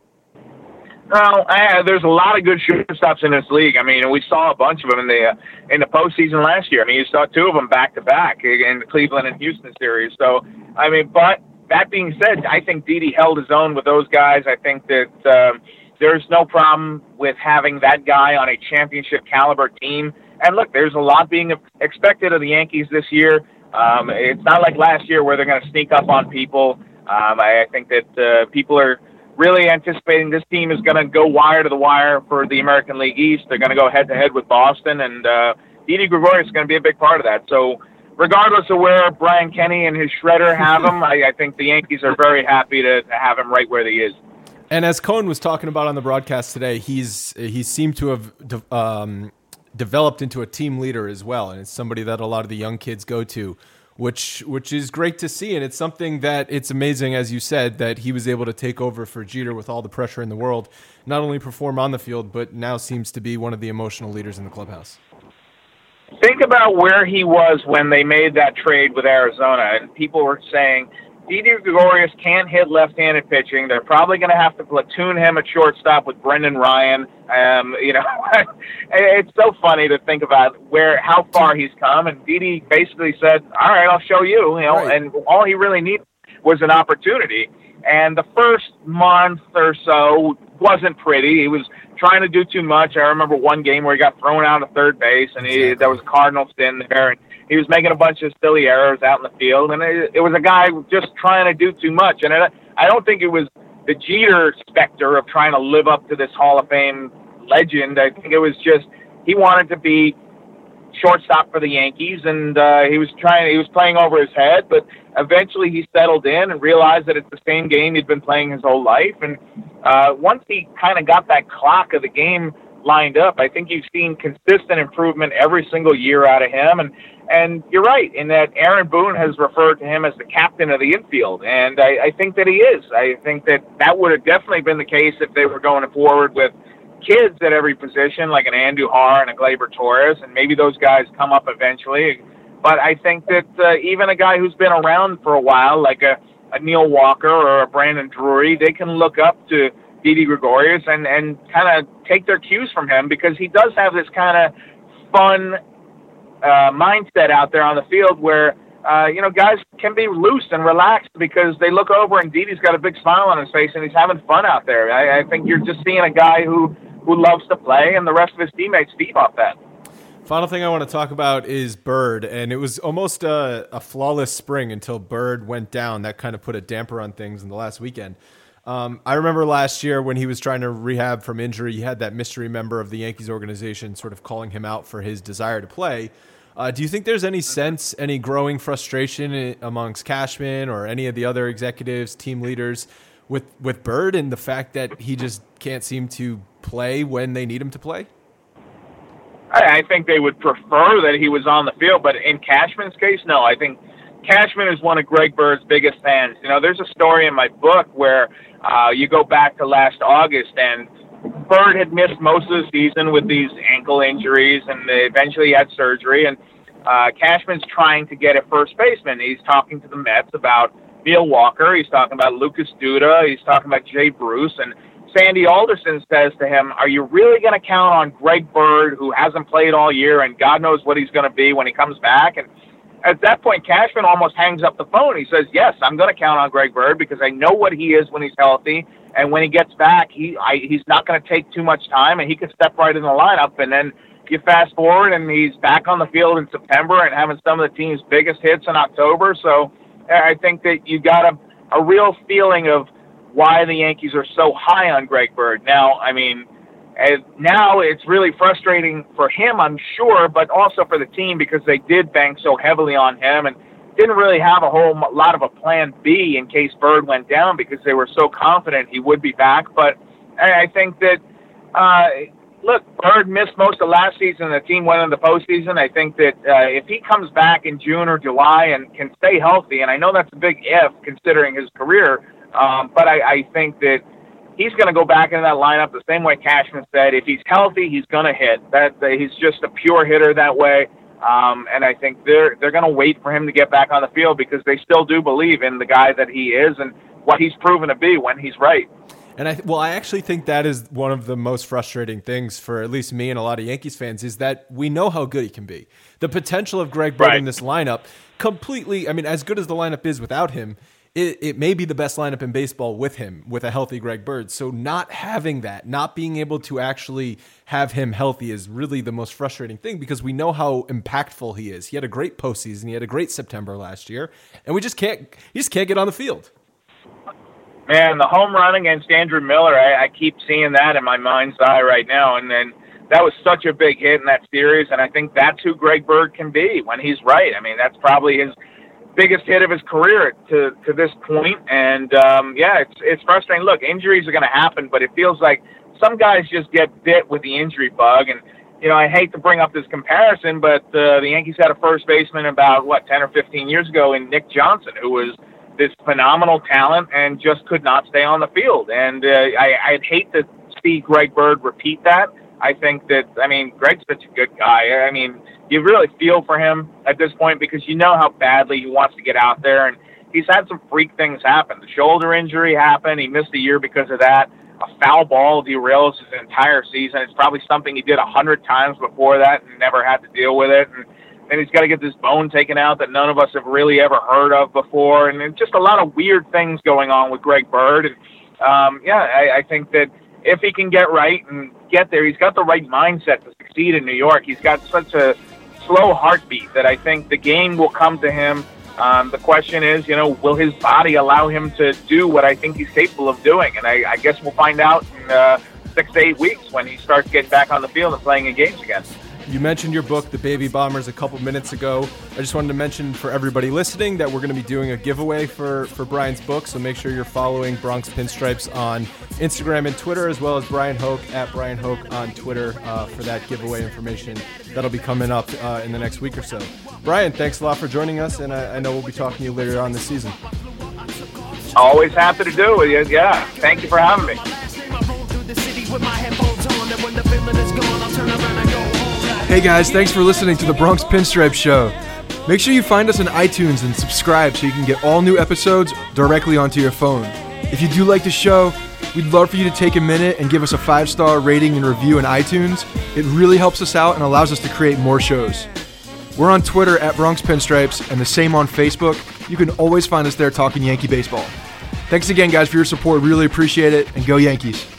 Well, there's a lot of good shortstops in this league. I mean, we saw a bunch of them in the postseason last year. I mean, you saw two of them back to back in the Cleveland and Houston series. So, I mean, but that being said, I think Didi held his own with those guys. I think that there's no problem with having that guy on a championship caliber team. And look, there's a lot being expected of the Yankees this year. It's not like last year where they're going to sneak up on people. I think that people are really anticipating this team is going to go wire to the wire for the American League East. They're going to go head-to-head with Boston, and Didi Gregorius is going to be a big part of that. So regardless of where Brian Kenny and his shredder have him, I think the Yankees are very happy to have him right where he is. And as Cohen was talking about on the broadcast today, he seemed to have developed into a team leader as well, and it's somebody that a lot of the young kids go to, which is great to see. And it's something that it's amazing, as you said, that he was able to take over for Jeter with all the pressure in the world, not only perform on the field, but now seems to be one of the emotional leaders in the clubhouse. Think about where he was when they made that trade with Arizona, and people were saying, Didi Gregorius can't hit left-handed pitching. They're probably going to have to platoon him at shortstop with Brendan Ryan. It's so funny to think about how far he's come. And Didi basically said, "All right, I'll show you." Right. And all he really needed was an opportunity. And the first month or so wasn't pretty. He was trying to do too much. I remember one game where he got thrown out of third base, and there was a Cardinals in there, and he was making a bunch of silly errors out in the field, and it was a guy just trying to do too much. And I don't think it was the Jeter specter of trying to live up to this Hall of Fame legend. I think it was just he wanted to be shortstop for the Yankees, and he was playing over his head, but eventually he settled in and realized that it's the same game he'd been playing his whole life. And once he kind of got that clock of the game lined up, I think you've seen consistent improvement every single year out of him. And you're right in that Aaron Boone has referred to him as the captain of the infield, and I think that he is. I think that would have definitely been the case if they were going forward with kids at every position, like an Andujar and a Gleyber Torres, and maybe those guys come up eventually. But I think that even a guy who's been around for a while, like a Neil Walker or a Brandon Drury, they can look up to Didi Gregorius and kind of take their cues from him, because he does have this kind of fun mindset out there on the field where, guys can be loose and relaxed because they look over and Didi's got a big smile on his face and he's having fun out there. I think you're just seeing a guy who loves to play, and the rest of his teammates feed off that. Final thing I want to talk about is Bird, and it was almost a flawless spring until Bird went down. That kind of put a damper on things in the last weekend. I remember last year when he was trying to rehab from injury, you had that mystery member of the Yankees organization sort of calling him out for his desire to play. Do you think there's any growing frustration amongst Cashman or any of the other executives, team leaders with Bird, and the fact that he just can't seem to play when they need him to play? I think they would prefer that he was on the field, but in Cashman's case, no. I think Cashman is one of Greg Bird's biggest fans. There's a story in my book where you go back to last August, and Bird had missed most of the season with these ankle injuries, and eventually he had surgery, and Cashman's trying to get a first baseman. He's talking to the Mets about Neil Walker. He's talking about Lucas Duda. He's talking about Jay Bruce, and Sandy Alderson says to him, "Are you really going to count on Greg Bird, who hasn't played all year, and God knows what he's going to be when he comes back?" And at that point, Cashman almost hangs up the phone. He says, "Yes, I'm going to count on Greg Bird because I know what he is when he's healthy, and when he gets back, he's not going to take too much time, and he can step right in the lineup." And then you fast forward, and he's back on the field in September and having some of the team's biggest hits in October. So I think that you got to a real feeling of why the Yankees are so high on Greg Bird. Now, I mean, now it's really frustrating for him, I'm sure, but also for the team because they did bank so heavily on him and didn't really have a whole lot of a plan B in case Bird went down because they were so confident he would be back. But I think that, look, Bird missed most of last season and the team went in the postseason. I think that if he comes back in June or July and can stay healthy, and I know that's a big if considering his career, but I think that he's going to go back into that lineup the same way Cashman said. If he's healthy, he's going to hit. He's just a pure hitter that way. And I think they're going to wait for him to get back on the field because they still do believe in the guy that he is and what he's proven to be when he's right. And I actually think that is one of the most frustrating things for at least me and a lot of Yankees fans is that we know how good he can be. The potential of Greg Bird in this lineup completely, I mean, as good as the lineup is without him, it may be the best lineup in baseball with him, with a healthy Greg Bird. So not having that, not being able to actually have him healthy is really the most frustrating thing because we know how impactful he is. He had a great postseason. He had a great September last year, and he just can't get on the field. Man, the home run against Andrew Miller, I keep seeing that in my mind's eye right now. And then that was such a big hit in that series, and I think that's who Greg Bird can be when he's right. I mean, that's probably his biggest hit of his career to this point. And, it's frustrating. Look, injuries are going to happen, but it feels like some guys just get bit with the injury bug. And, you know, I hate to bring up this comparison, but the Yankees had a first baseman about, 10 or 15 years ago in Nick Johnson, who was this phenomenal talent and just could not stay on the field. And I'd hate to see Greg Bird repeat that. I think that, Greg's such a good guy. I mean, you really feel for him at this point because you know how badly he wants to get out there. And he's had some freak things happen. The shoulder injury happened. He missed a year because of that. A foul ball derails his entire season. It's probably something he did 100 times before that and never had to deal with it. And then he's got to get this bone taken out that none of us have really ever heard of before. And just a lot of weird things going on with Greg Bird. And, I think that if he can get right and get there, he's got the right mindset to succeed in New York. He's got such a slow heartbeat that I think the game will come to him. The question is, will his body allow him to do what I think he's capable of doing? And I guess we'll find out in 6 to 8 weeks when he starts getting back on the field and playing in games again. You mentioned your book, The Baby Bombers, a couple minutes ago. I just wanted to mention for everybody listening that we're going to be doing a giveaway for Brian's book, so make sure you're following Bronx Pinstripes on Instagram and Twitter, as well as Brian Hoke at Brian Hoke on Twitter for that giveaway information. That'll be coming up in the next week or so. Brian, thanks a lot for joining us, and I know we'll be talking to you later on this season. Always happy to do it with you. Yeah, thank you for having me. Hey guys, thanks for listening to the Bronx Pinstripe Show. Make sure you find us on iTunes and subscribe so you can get all new episodes directly onto your phone. If you do like the show, we'd love for you to take a minute and give us a 5-star rating and review on iTunes. It really helps us out and allows us to create more shows. We're on Twitter at Bronx Pinstripes and the same on Facebook. You can always find us there talking Yankee baseball. Thanks again, guys, for your support. Really appreciate it, and go Yankees.